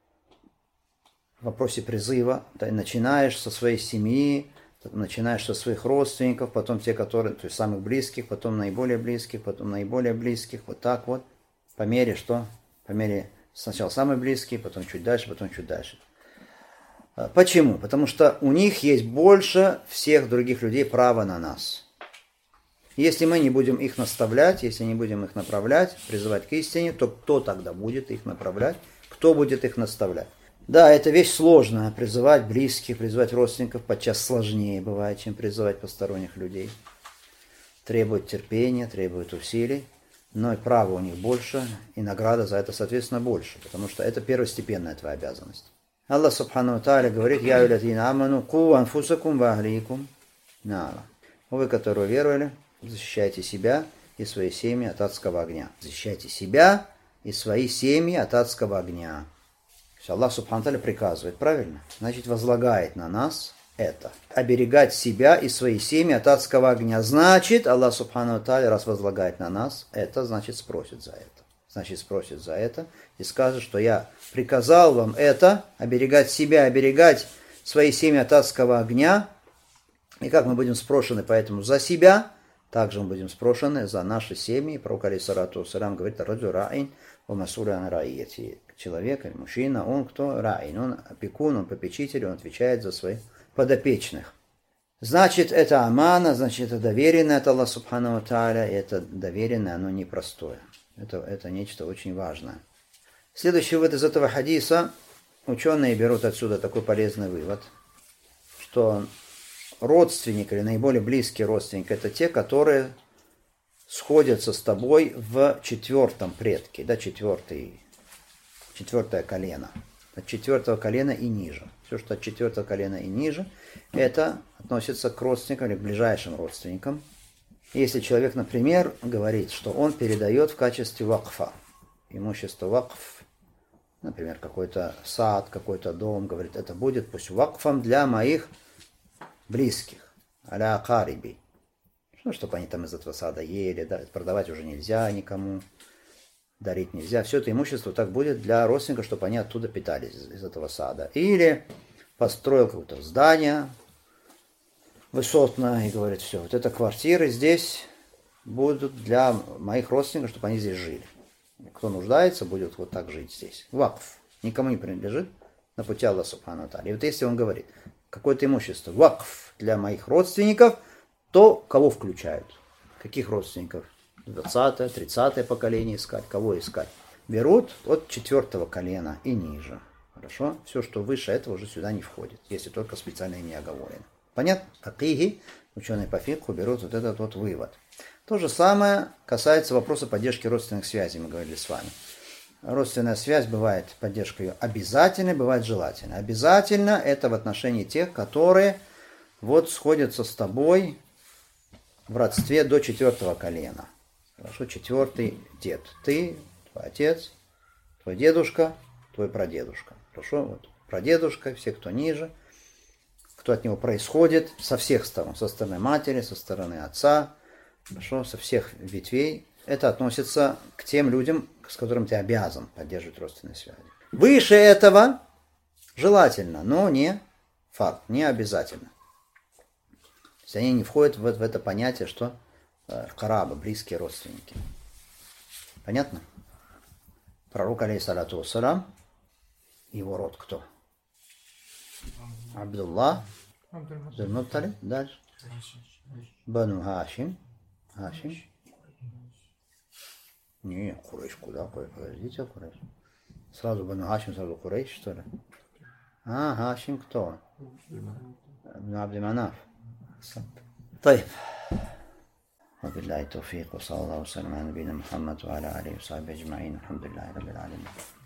в вопросе призыва. Ты начинаешь со своей семьи, начинаешь со своих родственников, потом те, которые, то есть самых близких, потом наиболее близких, потом наиболее близких, вот так вот, по мере что? По мере сначала самые близкие, потом чуть дальше, потом чуть дальше. Почему? Потому что у них есть больше всех других людей права на нас. Если мы не будем их наставлять, если не будем их направлять, призывать к истине, то кто тогда будет их направлять? Кто будет их наставлять? Да, это вещь сложная. Призывать близких, призывать родственников подчас сложнее бывает, чем призывать посторонних людей. Требует терпения, требует усилий, но и права у них больше, и награда за это, соответственно, больше, потому что это первостепенная твоя обязанность. Аллах субхану ва тааля говорит: «Я юлятина аману ку анфусакум ва ахликум нара». Вы, которые веровали, защищайте себя и свои семьи от адского огня. Защищайте себя и свои семьи от адского огня. То есть Аллах субхану ва тааля приказывает, правильно? Значит, возлагает на нас это. Оберегать себя и свои семьи от адского огня. Значит, Аллах субхану ва тааля, раз возлагает на нас это, значит, спросит за это. Значит, спросит за это и скажет, что я приказал вам это, оберегать себя, оберегать свои семьи от адского огня. И как мы будем спрошены поэтому за себя, также мы будем спрошены за наши семьи. Пророк алейхиссалату вассалям говорит: «Раджу ра'ин ва мас'улун ан ра'ияти». Человек или мужчина, он кто? Ра'ин, он опекун, он попечитель, он отвечает за своих подопечных. Значит, это амана, значит, это доверенное от Аллаха субхану ва тааля, и это доверенное, оно непростое. Это, это нечто очень важное. Следующий вывод из этого хадиса. Ученые берут отсюда такой полезный вывод, что родственник или наиболее близкий родственник — это те, которые сходятся с тобой в четвертом предке, да, четвертый, четвертое колено. От четвертого колена и ниже. Все, что от четвертого колена и ниже, это относится к родственникам или к ближайшим родственникам. Если человек, например, говорит, что он передает в качестве вакфа имущество вакф, например, какой-то сад, какой-то дом, говорит, это будет пусть вакфом для моих близких, аля акариби, ну, чтобы они там из этого сада ели, да, продавать уже нельзя никому, дарить нельзя, все это имущество так будет для родственников, чтобы они оттуда питались из, из этого сада. Или построил какое-то здание высотно и говорит, все, вот это квартиры здесь будут для моих родственников, чтобы они здесь жили. Кто нуждается, будет вот так жить здесь. Вакф никому не принадлежит на пути Аллаха субхану ва тааля. И вот если он говорит, какое-то имущество вакф для моих родственников, то кого включают? Каких родственников? двадцатое, тридцатое поколение искать. Кого искать? Берут от четвертого колена и ниже. Хорошо? Все, что выше этого, уже сюда не входит, если только специально не оговорено. Понятно? Факиги, ученые по фикху, берут вот этот вот вывод. То же самое касается вопроса поддержки родственных связей, мы говорили с вами. Родственная связь бывает, поддержка ее обязательной, бывает желательной. Обязательно это в отношении тех, которые вот сходятся с тобой в родстве до четвертого колена. Хорошо, четвертый дед. Ты, твой отец, твой дедушка, твой прадедушка. Хорошо, вот прадедушка, все, кто ниже, кто от него происходит, со всех сторон, со стороны матери, со стороны отца, хорошо, со всех ветвей. Это относится к тем людям, с которыми ты обязан поддерживать родственные связи. Выше этого желательно, но не факт, не обязательно. То есть они не входят в, в это понятие, что э, караба, близкие родственники. Понятно? Пророк, алейхиссалату вассалам, его род кто? Абдуллах, Абдул-Мутталиб, дальше. Бану Хашим. Хашим. Не, Курейш куда? Подождите, Курейш. Сразу Бану Хашим, сразу Курейш, что ли? А, Хашим кто? Абд Манаф. طيب. وبالله التوفيق، وصلى الله وسلم على نبينا محمد وعلى آله وصحبه أجمعين، الحمد لله رب العالمين.